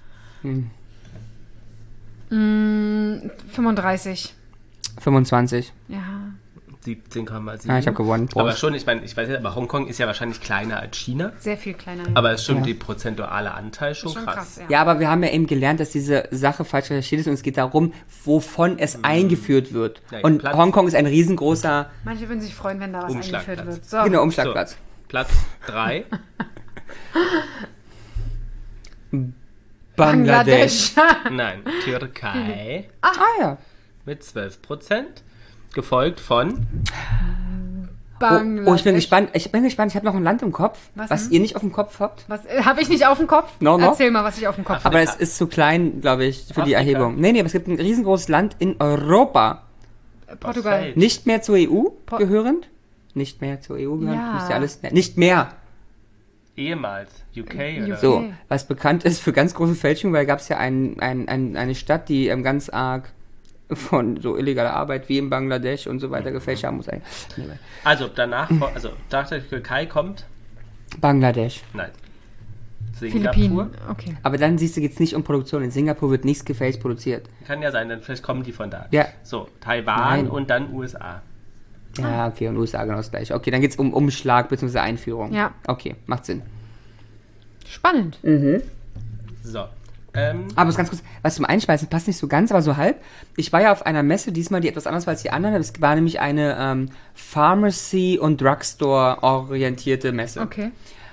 Mm, fünfunddreißig.
fünfundzwanzig.
Ja.
siebzehn Komma sieben.
Ja, ich habe gewonnen. Prost.
Aber schon, ich meine, ich weiß nicht, aber Hongkong ist ja wahrscheinlich kleiner als China.
Sehr viel kleiner.
Aber ist schon
Ja.
die prozentuale Anteil schon,
ist schon
krass.
krass, ja.
Ja, aber wir haben ja eben gelernt, dass diese Sache falsch recherchiert ist und es geht darum, wovon es eingeführt wird.
Ja,
und
Platz-
Hongkong ist ein riesengroßer
Manche würden sich freuen, wenn da was
Umschlagplatz.
eingeführt wird. So.
genau, Umschlagplatz.
So, Platz drei.
Bangladesch.
Nein, Türkei
Ah ja.
mit zwölf Prozent. Gefolgt von
Oh,
Bangladesch.
oh, ich bin gespannt. Ich bin gespannt. Ich habe noch ein Land im Kopf,
Was
was
denn?
ihr nicht auf dem Kopf habt.
Was äh, habe ich nicht auf dem Kopf?
No, no.
Erzähl mal, was ich auf dem Kopf habe.
Aber es ist zu klein, glaube ich, für die
Afrika.
Erhebung. Nee, nee, aber es gibt ein riesengroßes Land in Europa.
Portugal.
Feld.
Nicht mehr zur E U
Po-
gehörend. Nicht mehr zur E U gehörend.
Ja.
Müsst ihr alles. Nicht mehr.
ehemals U K oder
So,
Okay.
was bekannt ist für ganz große Fälschungen, weil gab es ja ein, ein, ein, eine Stadt, die ähm, ganz arg von so illegaler Arbeit wie in Bangladesch und so weiter gefälscht haben muss. Nee,
Also danach, also nach der Türkei kommt,
Bangladesch.
nein, Singapur.
Philippinen. Okay.
Aber dann siehst du, geht es nicht um Produktion. In Singapur wird nichts gefälscht produziert.
Kann ja sein, dann vielleicht kommen die von da.
Ja.
So, Taiwan
Nein.
und dann U S A.
Ja, okay, und U S A genau das gleiche. Okay, dann geht es um Umschlag bzw. Einführung.
Ja.
Okay, macht Sinn.
Spannend.
So. Ähm,
Aber es ganz kurz, was zum Einschmeißen passt nicht so ganz, aber so halb. Ich war ja auf einer Messe, diesmal die etwas anders war als die anderen. Es war nämlich eine ähm, Pharmacy- und Drugstore-orientierte Messe.
Okay.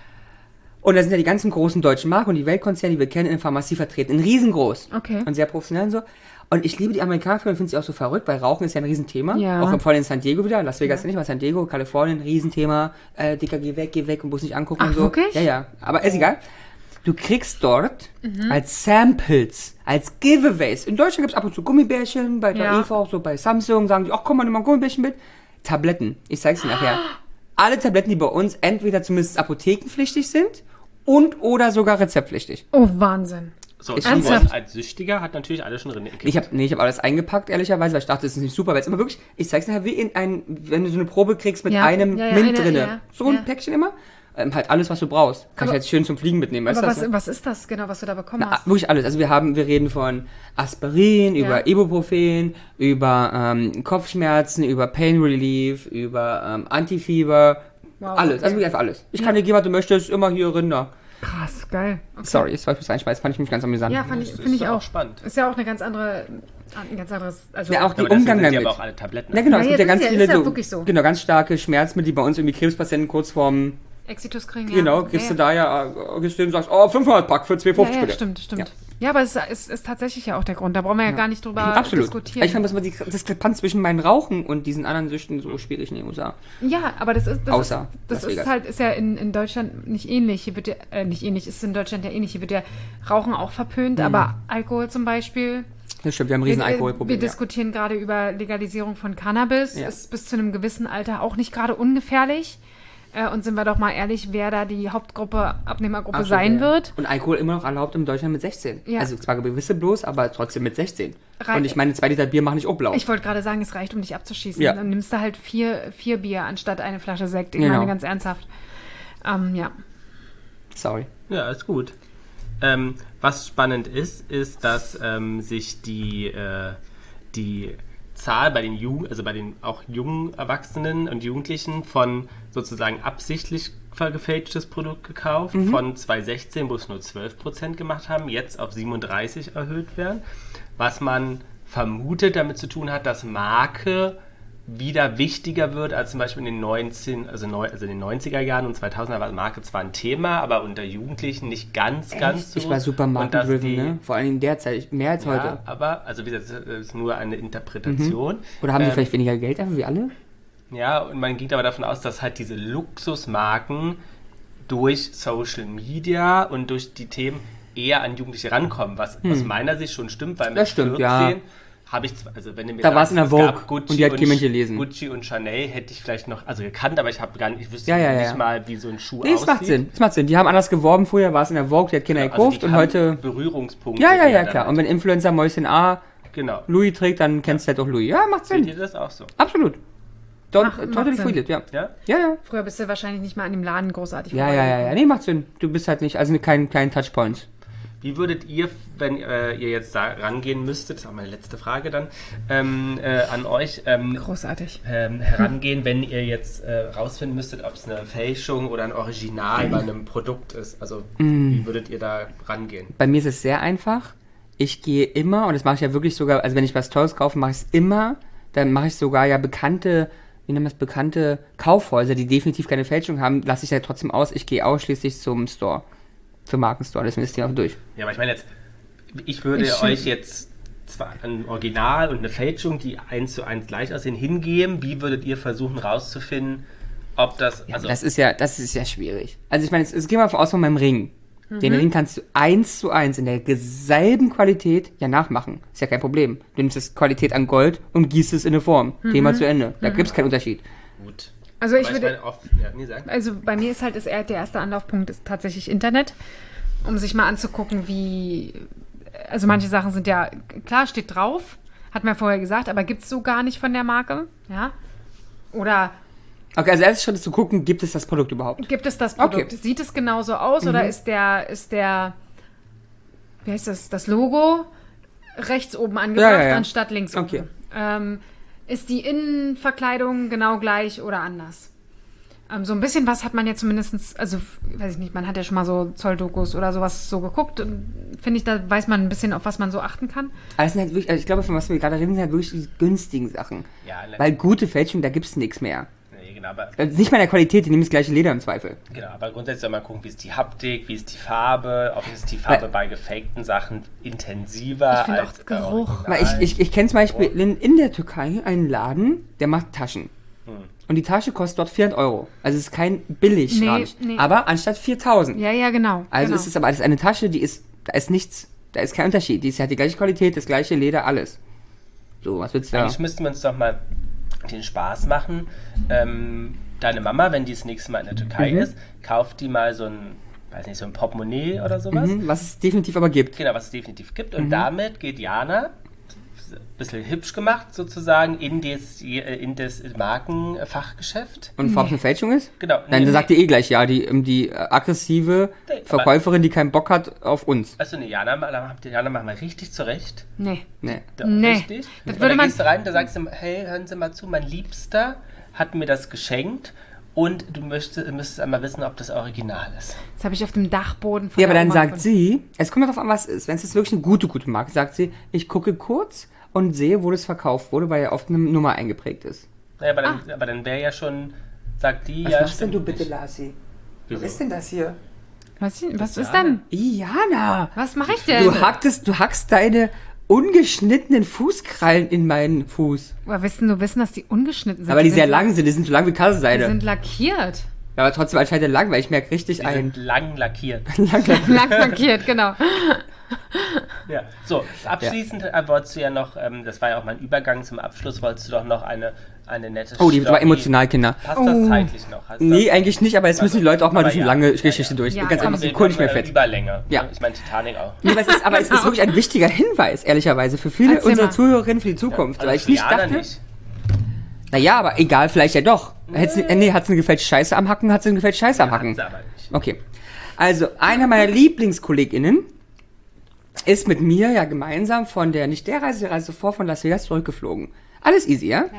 Und da sind ja die ganzen großen deutschen Marken und die Weltkonzerne, die wir kennen, in der Pharmazie vertreten. In riesengroß.
Okay.
Und sehr professionell und so. Und ich liebe die Amerikaner und finde sie auch so verrückt, weil Rauchen ist ja ein Riesenthema.
Ja.
Auch vor allem in San Diego wieder. Las Vegas ja nicht, aber San Diego, Kalifornien, Riesenthema. Äh, Dicker, geh weg, geh weg und bloß nicht angucken
Ach,
und so.
wirklich?
Ja, ja. Aber ist egal. Du kriegst dort
Mhm.
als Samples, als Giveaways. In Deutschland gibt es ab und zu Gummibärchen, bei der
Ja.
Eva auch so bei Samsung, sagen die, ach komm mal, nimm mal ein Gummibärchen mit. Tabletten. Ich zeig's dir nachher. Alle Tabletten, die bei uns entweder zumindest apothekenpflichtig sind und oder sogar rezeptpflichtig.
Oh, Wahnsinn.
so,
Ist
Simon
ernsthaft?
als Süchtiger hat natürlich alles schon drin.
Ich habe nee, ich hab alles eingepackt, ehrlicherweise, weil ich dachte, das ist nicht super, weil es immer wirklich, ich zeig's nachher, wie in ein, wenn du so eine Probe kriegst mit
Ja,
einem
ja, ja,
Mint
eine-
drinne.
ja,
so ein
ja.
Päckchen immer. Ähm, halt alles, was du brauchst. Kann
Aber-
ich jetzt schön zum Fliegen mitnehmen, weißt
Aber
du
was,
das? Ne?
was ist das genau, was du da bekommen
Na,
hast?
wirklich alles. Also wir haben, wir reden von Aspirin,
Ja.
über Ibuprofen, über ähm, Kopfschmerzen, über Pain Relief, über ähm, Antifieber,
Wow,
alles.
okay.
Also wirklich einfach alles. Ich kann dir geben, was du möchtest, immer hier Rinder.
Krass, geil. Okay.
Sorry, das war fürs Einschmeißen, fand ich mich ganz amüsant.
Ja, fand ich,
Das
finde
ist
ich
doch
auch.
spannend.
Ist ja auch eine ganz andere, ein ganz anderes, also
Ja, auch die
Aber deswegen
Umgang
sind die
damit.
aber auch alle Tabletten.
Ja, genau,
Ja,
es gibt
jetzt
ja ganz
ist ja-
viele
ist ja
so,
wirklich so.
genau, ganz starke Schmerzmittel, die bei uns irgendwie Krebspatienten kurz vorm,
Exitus kriegen, ja.
genau, gibst
ja,
du da ja, äh, gehst du hin und sagst, oh, fünfhundert Pack für zwei Euro
Ja,
fünfzig
ja,
bitte.
stimmt, stimmt.
Ja.
Ja, aber es ist, ist, ist tatsächlich ja auch der Grund. Da brauchen wir ja, gar nicht drüber
Absolut.
diskutieren.
Ich fand das immer die Diskrepanz zwischen meinem Rauchen und diesen anderen Süchten so schwierig in den U S A.
Ja, aber das ist das
Außer
ist, das
Las Vegas.
ist halt ist ja in, in Deutschland nicht ähnlich. Hier wird ja, äh, nicht ähnlich, ist in Deutschland ja ähnlich. Hier wird ja Rauchen auch verpönt, aber Alkohol zum Beispiel.
Das stimmt, wir haben ein riesen
Wir,
Alkoholproblem.
wir
Ja.
diskutieren gerade über Legalisierung von Cannabis.
Ja.
Ist bis zu einem gewissen Alter auch nicht gerade ungefährlich. Äh, und sind wir doch mal ehrlich, wer da die Hauptgruppe, Abnehmergruppe
Absolut,
sein
ja.
wird.
Und Alkohol immer noch erlaubt in Deutschland mit sechzehn.
Ja.
Also zwar gewisse bloß, aber trotzdem mit sechzehn.
Rei-
Und ich meine, zwei Liter Bier machen nicht auch blau.
Ich wollte gerade sagen, es reicht, um dich abzuschießen.
Ja.
Dann nimmst du halt vier, vier Bier anstatt eine Flasche Sekt. Ich
Genau.
meine ganz ernsthaft. Ähm, ja.
Sorry.
Ja, ist gut. Ähm, was spannend ist, ist, dass ähm, sich die, äh, die Zahl bei den Jugend, also bei den auch jungen Erwachsenen und Jugendlichen von sozusagen absichtlich gefälschtes Produkt gekauft, mhm. von zwanzig sechzehn, wo es nur zwölf Prozent gemacht haben, jetzt auf siebenunddreißig erhöht werden. Was man vermutet damit zu tun hat, dass Marke wieder wichtiger wird als zum Beispiel in den neunzehn, also, neu, also in den neunziger Jahren und zweitausender war Marke zwar ein Thema, aber unter Jugendlichen nicht ganz, Echt? ganz so.
Ich war super markendriven, ne? Vor allem in der Zeit, mehr als
ja,
heute.
aber, also wie gesagt, das ist nur eine Interpretation.
Mhm. Oder haben die
ähm,
vielleicht weniger Geld, einfach wie alle?
Ja, und man ging aber davon aus, dass halt diese Luxusmarken durch Social Media und durch die Themen eher an Jugendliche rankommen, was hm. aus meiner Sicht schon stimmt, weil mit
das stimmt,
vierzehn
ja.
habe ich, also wenn du mir
da war es in der Vogue
Gucci
und die hat jemand gelesen.
Gucci und Chanel hätte ich vielleicht noch, also gekannt, aber ich habe gar nicht, ich wüsste
ja, ja,
nicht
ja.
mal, wie so ein Schuh
nee,
aussieht.
Das macht Sinn, das macht Sinn. Die haben anders geworben, früher war es in der Vogue, die hat Kinder
genau,
gekauft
also
und heute...
Berührungspunkte.
Ja, ja, ja, klar. Damit. Und wenn Influencer Mäuschen A
genau.
Louis trägt, dann kennst ja. du halt auch Louis. Ja, macht Sinn.
Seht ihr das auch so?
Absolut. Don't,
Ach,
totally free it, ja.
ja.
Ja, ja.
Früher bist du wahrscheinlich nicht mal an dem Laden großartig
Ja, ja, ja, ja. Nee, macht Sinn. Du bist halt nicht, also kein kleinen Touchpoint.
Wie würdet ihr, wenn äh, ihr jetzt da rangehen müsstet, das ist auch meine letzte Frage dann, ähm, äh, an euch, ähm,
großartig,
ähm, herangehen, wenn ihr jetzt äh, rausfinden müsstet, ob es eine Fälschung oder ein Original bei einem Produkt ist? Also, mm. wie würdet ihr da rangehen?
Bei mir ist es sehr einfach. Ich gehe immer, und das mache ich ja wirklich sogar, also wenn ich was Teures kaufe, mache ich es immer, dann mache ich sogar ja bekannte, wie nennt man das, bekannte Kaufhäuser, die definitiv keine Fälschung haben, lasse ich ja trotzdem aus. Ich gehe ausschließlich zum Store. Zum Markenstore, das ist auch durch.
Ja, aber ich meine jetzt, ich würde ich euch jetzt zwar ein Original und eine Fälschung, die eins zu eins gleich aussehen, hingeben. Wie würdet ihr versuchen rauszufinden, ob das...
Ja,
also
das ist ja, das ist ja schwierig. Also ich meine, jetzt, jetzt gehen wir aus von meinem Ring. Mhm. Den Ring kannst du eins zu eins in derselben Qualität ja nachmachen. Ist ja kein Problem. Du nimmst das Qualität an Gold und gießt es in eine Form. Mhm. Thema zu Ende. Da mhm. gibt es keinen Unterschied.
Gut.
Also ich würde,
oft, ja, nie sagen.
also bei mir ist halt das, der erste Anlaufpunkt ist tatsächlich Internet, um sich mal anzugucken, wie, also manche Sachen sind ja, klar, steht drauf, hat man ja vorher gesagt, aber gibt es so gar nicht von der Marke, ja, oder...
Okay, also erstes Schritt ist zu gucken, gibt es das Produkt überhaupt?
Gibt es das Produkt? Okay. Sieht es genauso aus mhm. oder ist der, ist der, wie heißt das, das Logo rechts oben angebracht, ja, ja, ja. anstatt links
okay.
oben? Ähm, Ist die Innenverkleidung genau gleich oder anders? Ähm, so ein bisschen was hat man ja zumindest, also weiß ich nicht, man hat ja schon mal so Zolldokus oder sowas so geguckt. Finde ich, da weiß man ein bisschen, auf was man so achten kann.
Also, sind halt wirklich, also ich glaube, von was wir gerade reden, sind halt wirklich die günstigen Sachen.
Ja,
weil gute Fälschung, da gibt es nichts mehr.
Nee, genau, aber
also nicht mal in der Qualität, die nehmen das gleiche Leder im Zweifel.
Genau, aber grundsätzlich soll man gucken, wie ist die Haptik, wie ist die Farbe, ob ist die Farbe weil, bei gefakten Sachen intensiver
ich
als
auch Geruch.
Weil ich, ich, ich kenne zum Beispiel in, in der Türkei einen Laden, der macht Taschen. Hm. Und die Tasche kostet dort vierhundert Euro. Also es ist kein billig
nee, nee.
Aber anstatt viertausend.
Ja, ja, genau.
Also
genau.
es ist aber alles eine Tasche, die ist, da ist nichts, da ist kein Unterschied. Die hat die gleiche Qualität, das gleiche Leder, alles. So, was willst du da?
Eigentlich müssten wir uns doch mal den Spaß machen. Ähm, deine Mama, wenn die das nächste Mal in der Türkei mhm. ist, kauft die mal so ein, weiß nicht, so ein Portemonnaie oder sowas.
Mhm, was es definitiv aber gibt.
Genau, was es definitiv gibt. Und
mhm.
damit geht Jana, ein bisschen hübsch gemacht sozusagen, in das, in das Markenfachgeschäft.
Und bevor es eine Fälschung ist?
Genau.
Dann
nee,
sagt ihr eh gleich, ja, die, die aggressive nee, Verkäuferin, die keinen Bock hat auf uns.
Also ne, Jana, Jana machen wir richtig zurecht.
Nee.
Nee.
Doch,
nee.
Richtig.
Das würde
da
man...
gehst du rein, da sagst du, hey, hören Sie mal zu, mein Liebster hat mir das geschenkt. Und du möchtest, müsstest einmal wissen, ob das Original ist.
Das habe ich auf dem Dachboden von
Ja, aber dann
Oma
sagt
von...
sie, es kommt darauf an, was es ist. Wenn es jetzt wirklich eine gute, gute Marke ist, sagt sie, ich gucke kurz und sehe, wo das verkauft wurde, weil ja oft eine Nummer eingeprägt ist.
Naja, aber dann, ah. dann wäre ja schon, sagt die,
was
ja,
Was machst denn du bitte,
nicht.
Lasi?
Wieso?
Was ist denn das hier?
Was, was
das
ist denn?
Jana!
Was mache ich denn?
Du hackst, du hackst deine ungeschnittenen Fußkrallen in meinen Fuß.
Aber wissen du wissen, dass die ungeschnitten sind?
Aber die, die sehr
sind
lang sind, die sind so lang wie Kasseseide.
Die sind lackiert.
Ja, aber trotzdem anscheinend lang, weil ich merke richtig
die
ein...
sind lang lackiert.
lang lackiert.
lang lackiert, genau.
Ja, so, abschließend ja. wolltest du ja noch, ähm, das war ja auch mein Übergang zum Abschluss, wolltest du doch noch eine, eine nette
Oh, die
Story.
war emotional, Kinder.
Passt
oh.
das zeitlich noch? Hast
nee,
das
eigentlich nicht, aber jetzt müssen die Leute auch mal durch eine
ja,
lange
ja,
Geschichte
ja,
durch.
ja.
Ganz
Ja,
ehrlich, Kohl nicht mehr fett.
Überlänge.
Ja.
Ich meine, Titanic auch.
Nee, aber, es ist, aber es ist wirklich ein wichtiger Hinweis, ehrlicherweise, für viele
Erzähl
unserer
mal.
Zuhörerinnen für die Zukunft.
Ja, also
weil ich nicht
Jana
dachte...
nicht.
Naja, aber egal, vielleicht ja doch. Nee, sie, äh, nee hat sie eine gefälschte Scheiße am Hacken, hat sie eine gefälschte Scheiße am Hacken.
Hat sie aber nicht.
Okay. Also, einer meiner LieblingskollegInnen ist mit mir ja gemeinsam von der, nicht der Reise, der Reise vor, von Las Vegas zurückgeflogen. Alles easy, ja?
Ja.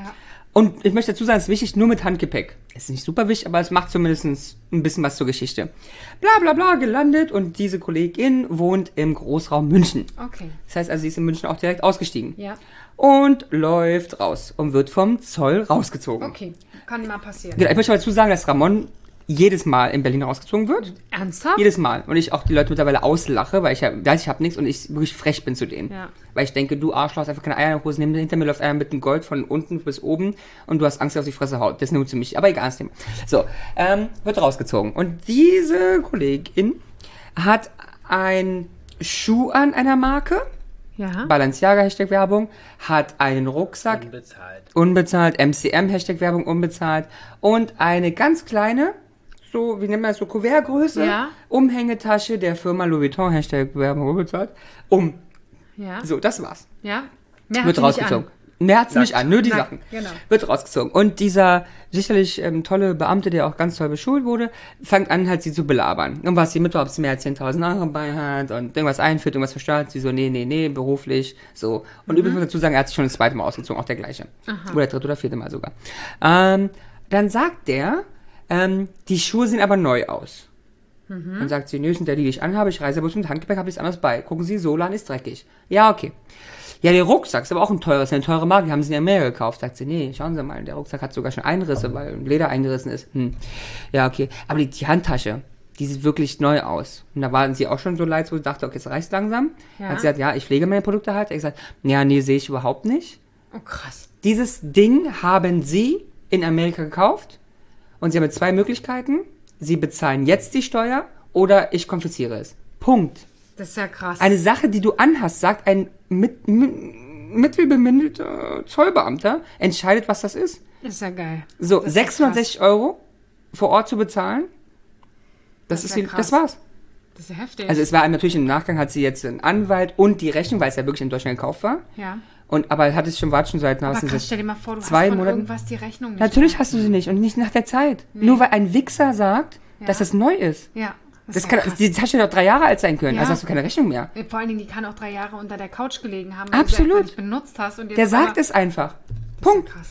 Und ich möchte dazu sagen, es ist wichtig, nur mit Handgepäck. Es ist nicht super wichtig, aber es macht zumindest ein bisschen was zur Geschichte. Bla bla bla, gelandet und diese Kollegin wohnt im Großraum München.
Okay.
Das heißt also, sie ist in München auch direkt ausgestiegen.
Ja.
Und läuft raus und wird vom Zoll rausgezogen.
Okay, kann mal passieren.
Genau, ich möchte dazu sagen, dass Ramon jedes Mal in Berlin rausgezogen wird.
Ernsthaft?
Jedes Mal. Und ich auch die Leute mittlerweile auslache, weil ich ja, weiß, ich habe nichts und ich wirklich frech bin zu denen.
Ja.
Weil ich denke, du Arschloch hast einfach keine Eier in der Hose, hinter mir läuft einer mit dem Gold von unten bis oben und du hast Angst, dass auf die Fresse haut. Das nimmt zu mich. Aber egal, das Thema. So, ähm, wird rausgezogen. Und diese Kollegin hat einen Schuh an einer Marke,
Ja.
Balenciaga, Hashtag Werbung, hat einen Rucksack,
Unbezahlt.
unbezahlt, M C M, Hashtag Werbung, unbezahlt und eine ganz kleine, so, wie nennt man das, so Kuvertgröße,
Ja.
Umhängetasche der Firma Louis Vuitton, Hashtag Werbung, unbezahlt, um.
Ja.
So, das war's.
Ja. Mehr
Wird
hat sie nicht
rausgezogen. Mehr hat's nicht an, nur die
Nackt,
Sachen.
genau.
Wird rausgezogen. Und dieser sicherlich ähm, tolle Beamte, der auch ganz toll beschult wurde, fängt an, halt sie zu belabern. Und was sie mit, ob sie mehr als zehntausend Euro bei hat und irgendwas einführt, irgendwas verstört, sie so, nee, nee, nee, beruflich, so. Und
Mhm.
übrigens muss ich dazu sagen, er hat sich schon das zweite Mal ausgezogen, auch der gleiche. Oder dritte oder vierte Mal sogar. Ähm, dann sagt der, ähm, die Schuhe sehen aber neu aus.
Mhm.
Dann sagt sie, nö, sind der, die ich anhabe, ich reise bloß mit Handgepäck, habe ich anders bei. Gucken Sie, Solan ist dreckig. Ja, okay. Ja, der Rucksack ist aber auch ein teurer, eine teure Marke, die haben sie in Amerika gekauft. Sagt sie, nee, schauen Sie mal, der Rucksack hat sogar schon Einrisse, weil Leder eingerissen ist. Hm. Ja, okay. Aber die, die Handtasche, die sieht wirklich neu aus. Und da waren sie auch schon so leid, wo sie dachte, okay, es reicht langsam.
Ja.
Hat sie gesagt, ja, ich pflege meine Produkte halt. Er hat gesagt, ja, nee, sehe ich überhaupt nicht.
Oh, krass.
Dieses Ding haben sie in Amerika gekauft und sie haben zwei Möglichkeiten. Sie bezahlen jetzt die Steuer oder ich konfisziere es. Punkt.
Das ist ja krass.
Eine Sache, die du anhast, sagt ein mit, mit, mittelbemittelter Zollbeamter, entscheidet, was das ist.
Das ist ja geil.
So,
Das ist ja
sechshundertsechzig Euro vor Ort zu bezahlen, das,
Das ist
ist
ja
die,
krass.
das war's.
Das ist ja heftig.
Also es war natürlich im Nachgang, hat sie jetzt einen Anwalt und die Rechnung, weil es ja wirklich in Deutschland gekauft war.
ja.
Und, aber hat es schon, war schon seit, na,
Aber
was ist
krass,
das?
stell dir mal vor, du
zwei
hast von
Monaten?
irgendwas die Rechnung nicht.
Natürlich hast du sie nicht und nicht nach der Zeit. Nur weil ein Wichser sagt,
Ja.
dass es neu ist.
Ja. Das,
Das
ist ja
kann,
krass.
die Tasche doch drei Jahre alt sein können,
Ja.
also hast du keine Rechnung mehr.
Vor allen Dingen, die kann auch drei Jahre unter der Couch gelegen haben, weil
Absolut.
du sie einfach nicht benutzt hast. Und jetzt
Der sagt
aber-
es einfach.
Das ist
Punkt.
ja krass.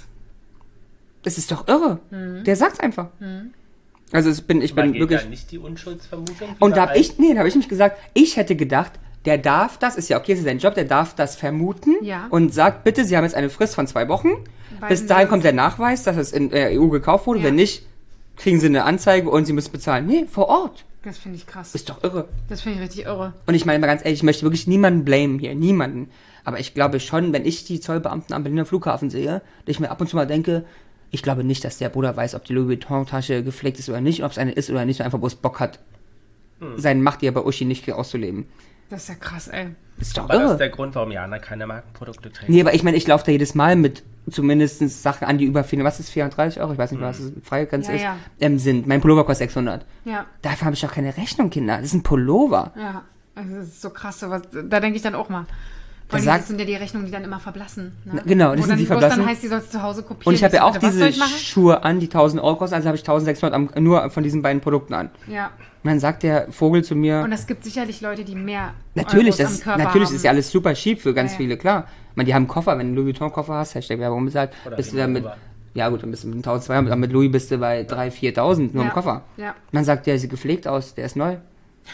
Das ist doch irre. Der sagt's einfach. Also ich bin, ich
Aber
bin
geht
wirklich.
da nicht die Unschuldsvermutung? wie
Und
bei
da hab
allen?
ich, nee, da habe ich nicht gesagt, ich hätte gedacht, der darf das, ist ja okay, es ist sein Job, der darf das vermuten
Ja.
und sagt, bitte, Sie haben jetzt eine Frist von zwei Wochen.
Weil
Bis
Sie
dahin
das-
kommt der Nachweis, dass es in der E U gekauft wurde.
Ja.
Wenn nicht, kriegen Sie eine Anzeige und Sie müssen bezahlen. Nee, vor Ort.
Das finde ich krass.
Ist doch irre.
Das finde ich richtig irre.
Und ich meine mal ganz ehrlich, ich möchte wirklich niemanden blamen hier, niemanden. Aber ich glaube schon, wenn ich die Zollbeamten am Berliner Flughafen sehe, dass ich mir ab und zu mal denke, ich glaube nicht, dass der Bruder weiß, ob die Louis Vuitton-Tasche gepflegt ist oder nicht, ob es eine ist oder nicht, und einfach bloß Bock hat, seinen Macht hier bei Uschi nicht auszuleben.
Das ist ja krass, ey.
Ist doch
Aber das ist
irre.
der Grund, warum Jana keine Markenprodukte trägt.
Nee, aber ich meine, ich laufe da jedes Mal mit zumindest Sachen an, die über vier, was ist vierhundertdreißig Euro, ich weiß nicht, was es Freigrenze
Ja,
ist,
ja.
ähm, sind. Mein Pullover kostet sechshundert.
Ja,
Dafür habe ich doch keine Rechnung, Kinder. Das ist ein Pullover.
ja. Also das ist so krass. Sowas, da denke ich dann auch mal. Vor
Der
allem,
sagt-
das sind ja die Rechnungen, die dann immer verblassen. Ne?
Na, genau, das
Wo
sind
dann,
die
wo es
verblassen.
dann heißt, die sollst du zu Hause kopieren.
Und ich habe ja
so,
auch
bitte, was soll
diese
ich machen?
Schuhe an, die tausend Euro kosten, also habe ich eintausendsechshundert am, nur von diesen beiden Produkten an.
Ja.
Und dann sagt der Vogel zu mir,
Und es gibt sicherlich Leute, die mehr
natürlich,
Euros
das,
am Körper
natürlich
haben.
ist ja alles super cheap für ganz
Ja, ja.
viele, klar. Ich meine, die haben einen Koffer, wenn du einen Louis Vuitton-Koffer hast, Hashtag Werbung bezahlt,
Oder
bist du
den
dann mit,
Pullover.
ja gut, dann bist du mit eintausendzweihundert, aber mit Louis bist du bei dreitausend, viertausend nur
Ja.
im Koffer.
Ja.
Und dann sagt der, der sieht gepflegt aus, der ist neu.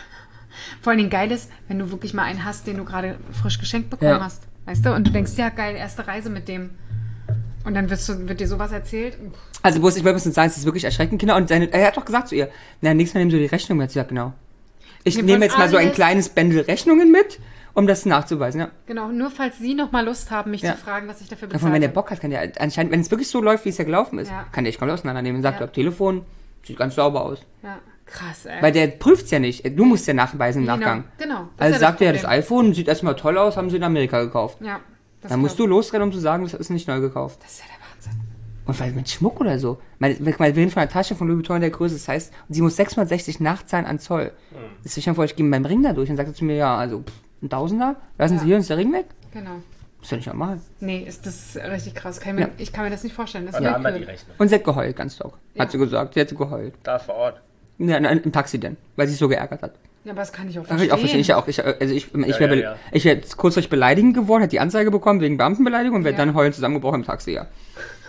Vor allen Dingen geil ist, wenn du wirklich mal einen hast, den du gerade frisch geschenkt bekommen
Ja.
hast. Weißt du? Und du denkst, ja geil, erste Reise mit dem. Und dann wirst du, wird dir sowas erzählt.
Also, bloß, ich wollte bloß sagen, es ist wirklich erschreckend, Kinder. Und seine, er hat doch gesagt zu ihr, na, nächstes Mal nehmen Sie die Rechnung mit. Sie sagt, genau. Ich
Wir
nehme
wollen
jetzt mal so ein
alles-
kleines Bändel Rechnungen mit, um das nachzuweisen, ja.
Genau, nur falls sie noch mal Lust haben, mich
Ja.
zu fragen, was ich dafür
Davon,
bezahle.
wenn der Bock hat, kann der anscheinend, wenn es wirklich so läuft, wie es ja gelaufen ist,
Ja.
kann der echt komplett auseinandernehmen und sagt,
Ja.
ja. Telefon sieht ganz sauber aus.
Ja, krass, ey.
Weil der prüft's ja nicht. Du musst ja nachweisen im
Genau,
Nachgang.
genau, das ist
Also
ja das
sagt er, das
Problem.
iPhone sieht erstmal toll aus, haben sie in Amerika gekauft.
Ja, das
Dann musst du
glaub-
losrennen, um zu sagen, das ist nicht neu gekauft.
Das ist ja der Wahnsinn.
Und vielleicht mit Schmuck oder so. Meine, wir reden von einer Tasche von Louis Vuitton der Größe. Das heißt, sie muss sechshundertsechzig nachzahlen an Zoll. Das ist schon vor, ich gehe mit meinem Ring da durch und sagt er zu mir, ja, also pff, ein Tausender, lassen
Ja.
Sie hier uns der Ring weg?
Genau.
Ist ja nicht normal.
Nee, ist das richtig krass. Kann ich, mir,
Ja.
ich kann mir das nicht vorstellen. Das ist
Und da haben wir die
willkürlich.
Rechnung.
Und sie hat geheult, ganz doll.
Ja.
Hat sie gesagt, sie hat geheult.
Da vor Ort.
Ja, in, im Taxi denn, weil sie sich so geärgert hat.
Ja, aber das kann ich auch
Kann
verstehen.
ich auch verstehen. Ich ja auch. Ich, also ich, ich
Ja,
wäre
ja, ja.
ich wär kurzfristig beleidigend geworden, hätte die Anzeige bekommen wegen Beamtenbeleidigung und wäre
Ja.
dann heulend zusammengebrochen im Taxi, ja.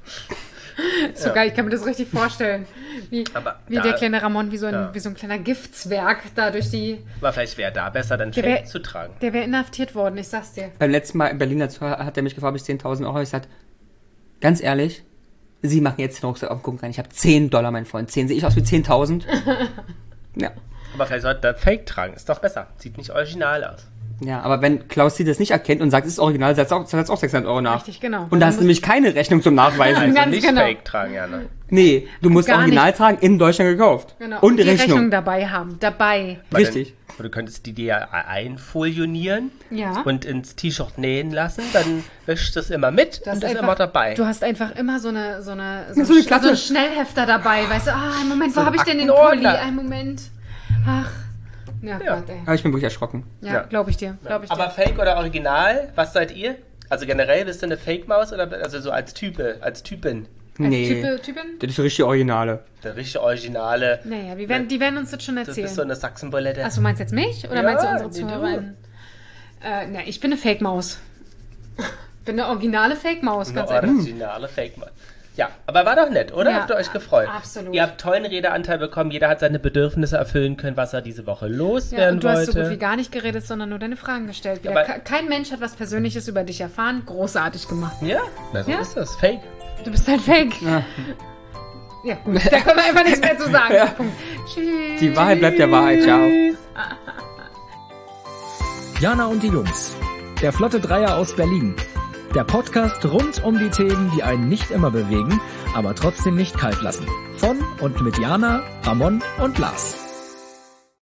So
Ja.
geil, ich kann mir das richtig vorstellen. Wie,
Aber
wie
da-
der kleine Ramon, wie so, ein,
Ja.
wie so ein kleiner Giftzwerg da durch die...
Aber vielleicht wäre da besser, dann
Der
Fake
wär-
zu tragen.
Der wäre inhaftiert worden, ich sag's dir.
Beim letzten Mal in Berlin dazu hat er mich gefragt, ob ich zehntausend Euro habe. Ich gesagt, ganz ehrlich, Sie machen jetzt den Rucksack auf den Gucken rein. Ich habe zehn Dollar, mein Freund. zehn. Sehe ich aus wie zehntausend? Ja.
Aber vielleicht sollte er Fake tragen. Ist doch besser. Sieht nicht original aus.
Ja, aber wenn Klaus Sie das nicht erkennt und sagt, es ist original, setzt auch, setzt auch sechshundert Euro nach.
Richtig, genau.
Und da hast du nämlich keine Rechnung zum Nachweisen.
Also
Ganz
nicht
genau.
Fake tragen, Jana.
Nee, du musst
Gar
original
nichts.
tragen, in Deutschland gekauft.
Genau.
Und die
die
Rechnung.
Rechnung dabei haben. Dabei.
Weil
Richtig.
Dann, oder du könntest die dir ja einfolionieren
Ja.
und ins T-Shirt nähen lassen. Dann wäschst du das immer mit
Du
und
hast
das ist
einfach-
immer dabei.
Du hast einfach immer so eine so eine
So eine
Sch-
Klappe.
so einen Schnellhefter dabei, weißt du? Ah, einen Moment, wo
So ein
habe ich denn den
Aktenordner.
Pulli? Einen Moment. Ach. Ja,
Ja.
Gott, ey.
Aber ich bin wirklich erschrocken.
Ja,
Ja.
glaube ich dir. Glaub ich dir.
Aber Fake oder Original, was seid ihr? Also generell bist du eine Fake-Maus oder also so als Type, als Typin?
Als
Nee.
Type, Typin?
Das ist so richtig Originale.
Der richtige Originale.
Naja, die werden, die werden uns das schon
Das
erzählen.
ist so eine Sachsenbulette.
Achso, meinst du jetzt mich? Oder
Ja,
meinst du unsere
nee, du.
Zuhörerinnen? Äh, na, ich bin eine Fake-Maus. bin eine originale Fake-Maus,
Eine
ganz ehrlich.
originale Fake-Maus. Ja, aber war doch nett, oder?
Ja,
Habt ihr euch gefreut?
absolut.
Ihr habt tollen Redeanteil bekommen. Jeder hat seine Bedürfnisse erfüllen können, was er diese Woche
Ja,
loswerden
und du hast so
wollte.
gut wie gar nicht geredet, sondern nur deine Fragen gestellt. Wieder.
Aber-
Ke- Kein Mensch hat was Persönliches über dich erfahren. Großartig gemacht.
Ja, na, so
Ja?
ist das. Fake.
Du bist ein Fake.
Ja.
Ja, gut. Da können wir einfach nichts mehr zu sagen.
Ja.
Punkt. Tschüss.
Die Wahrheit bleibt der Wahrheit. Ciao.
Jana und die Jungs. Der Flotte Dreier aus Berlin. Der Podcast rund um die Themen, die einen nicht immer bewegen, aber trotzdem nicht kalt lassen. Von und mit Jana, Ramon und Lars.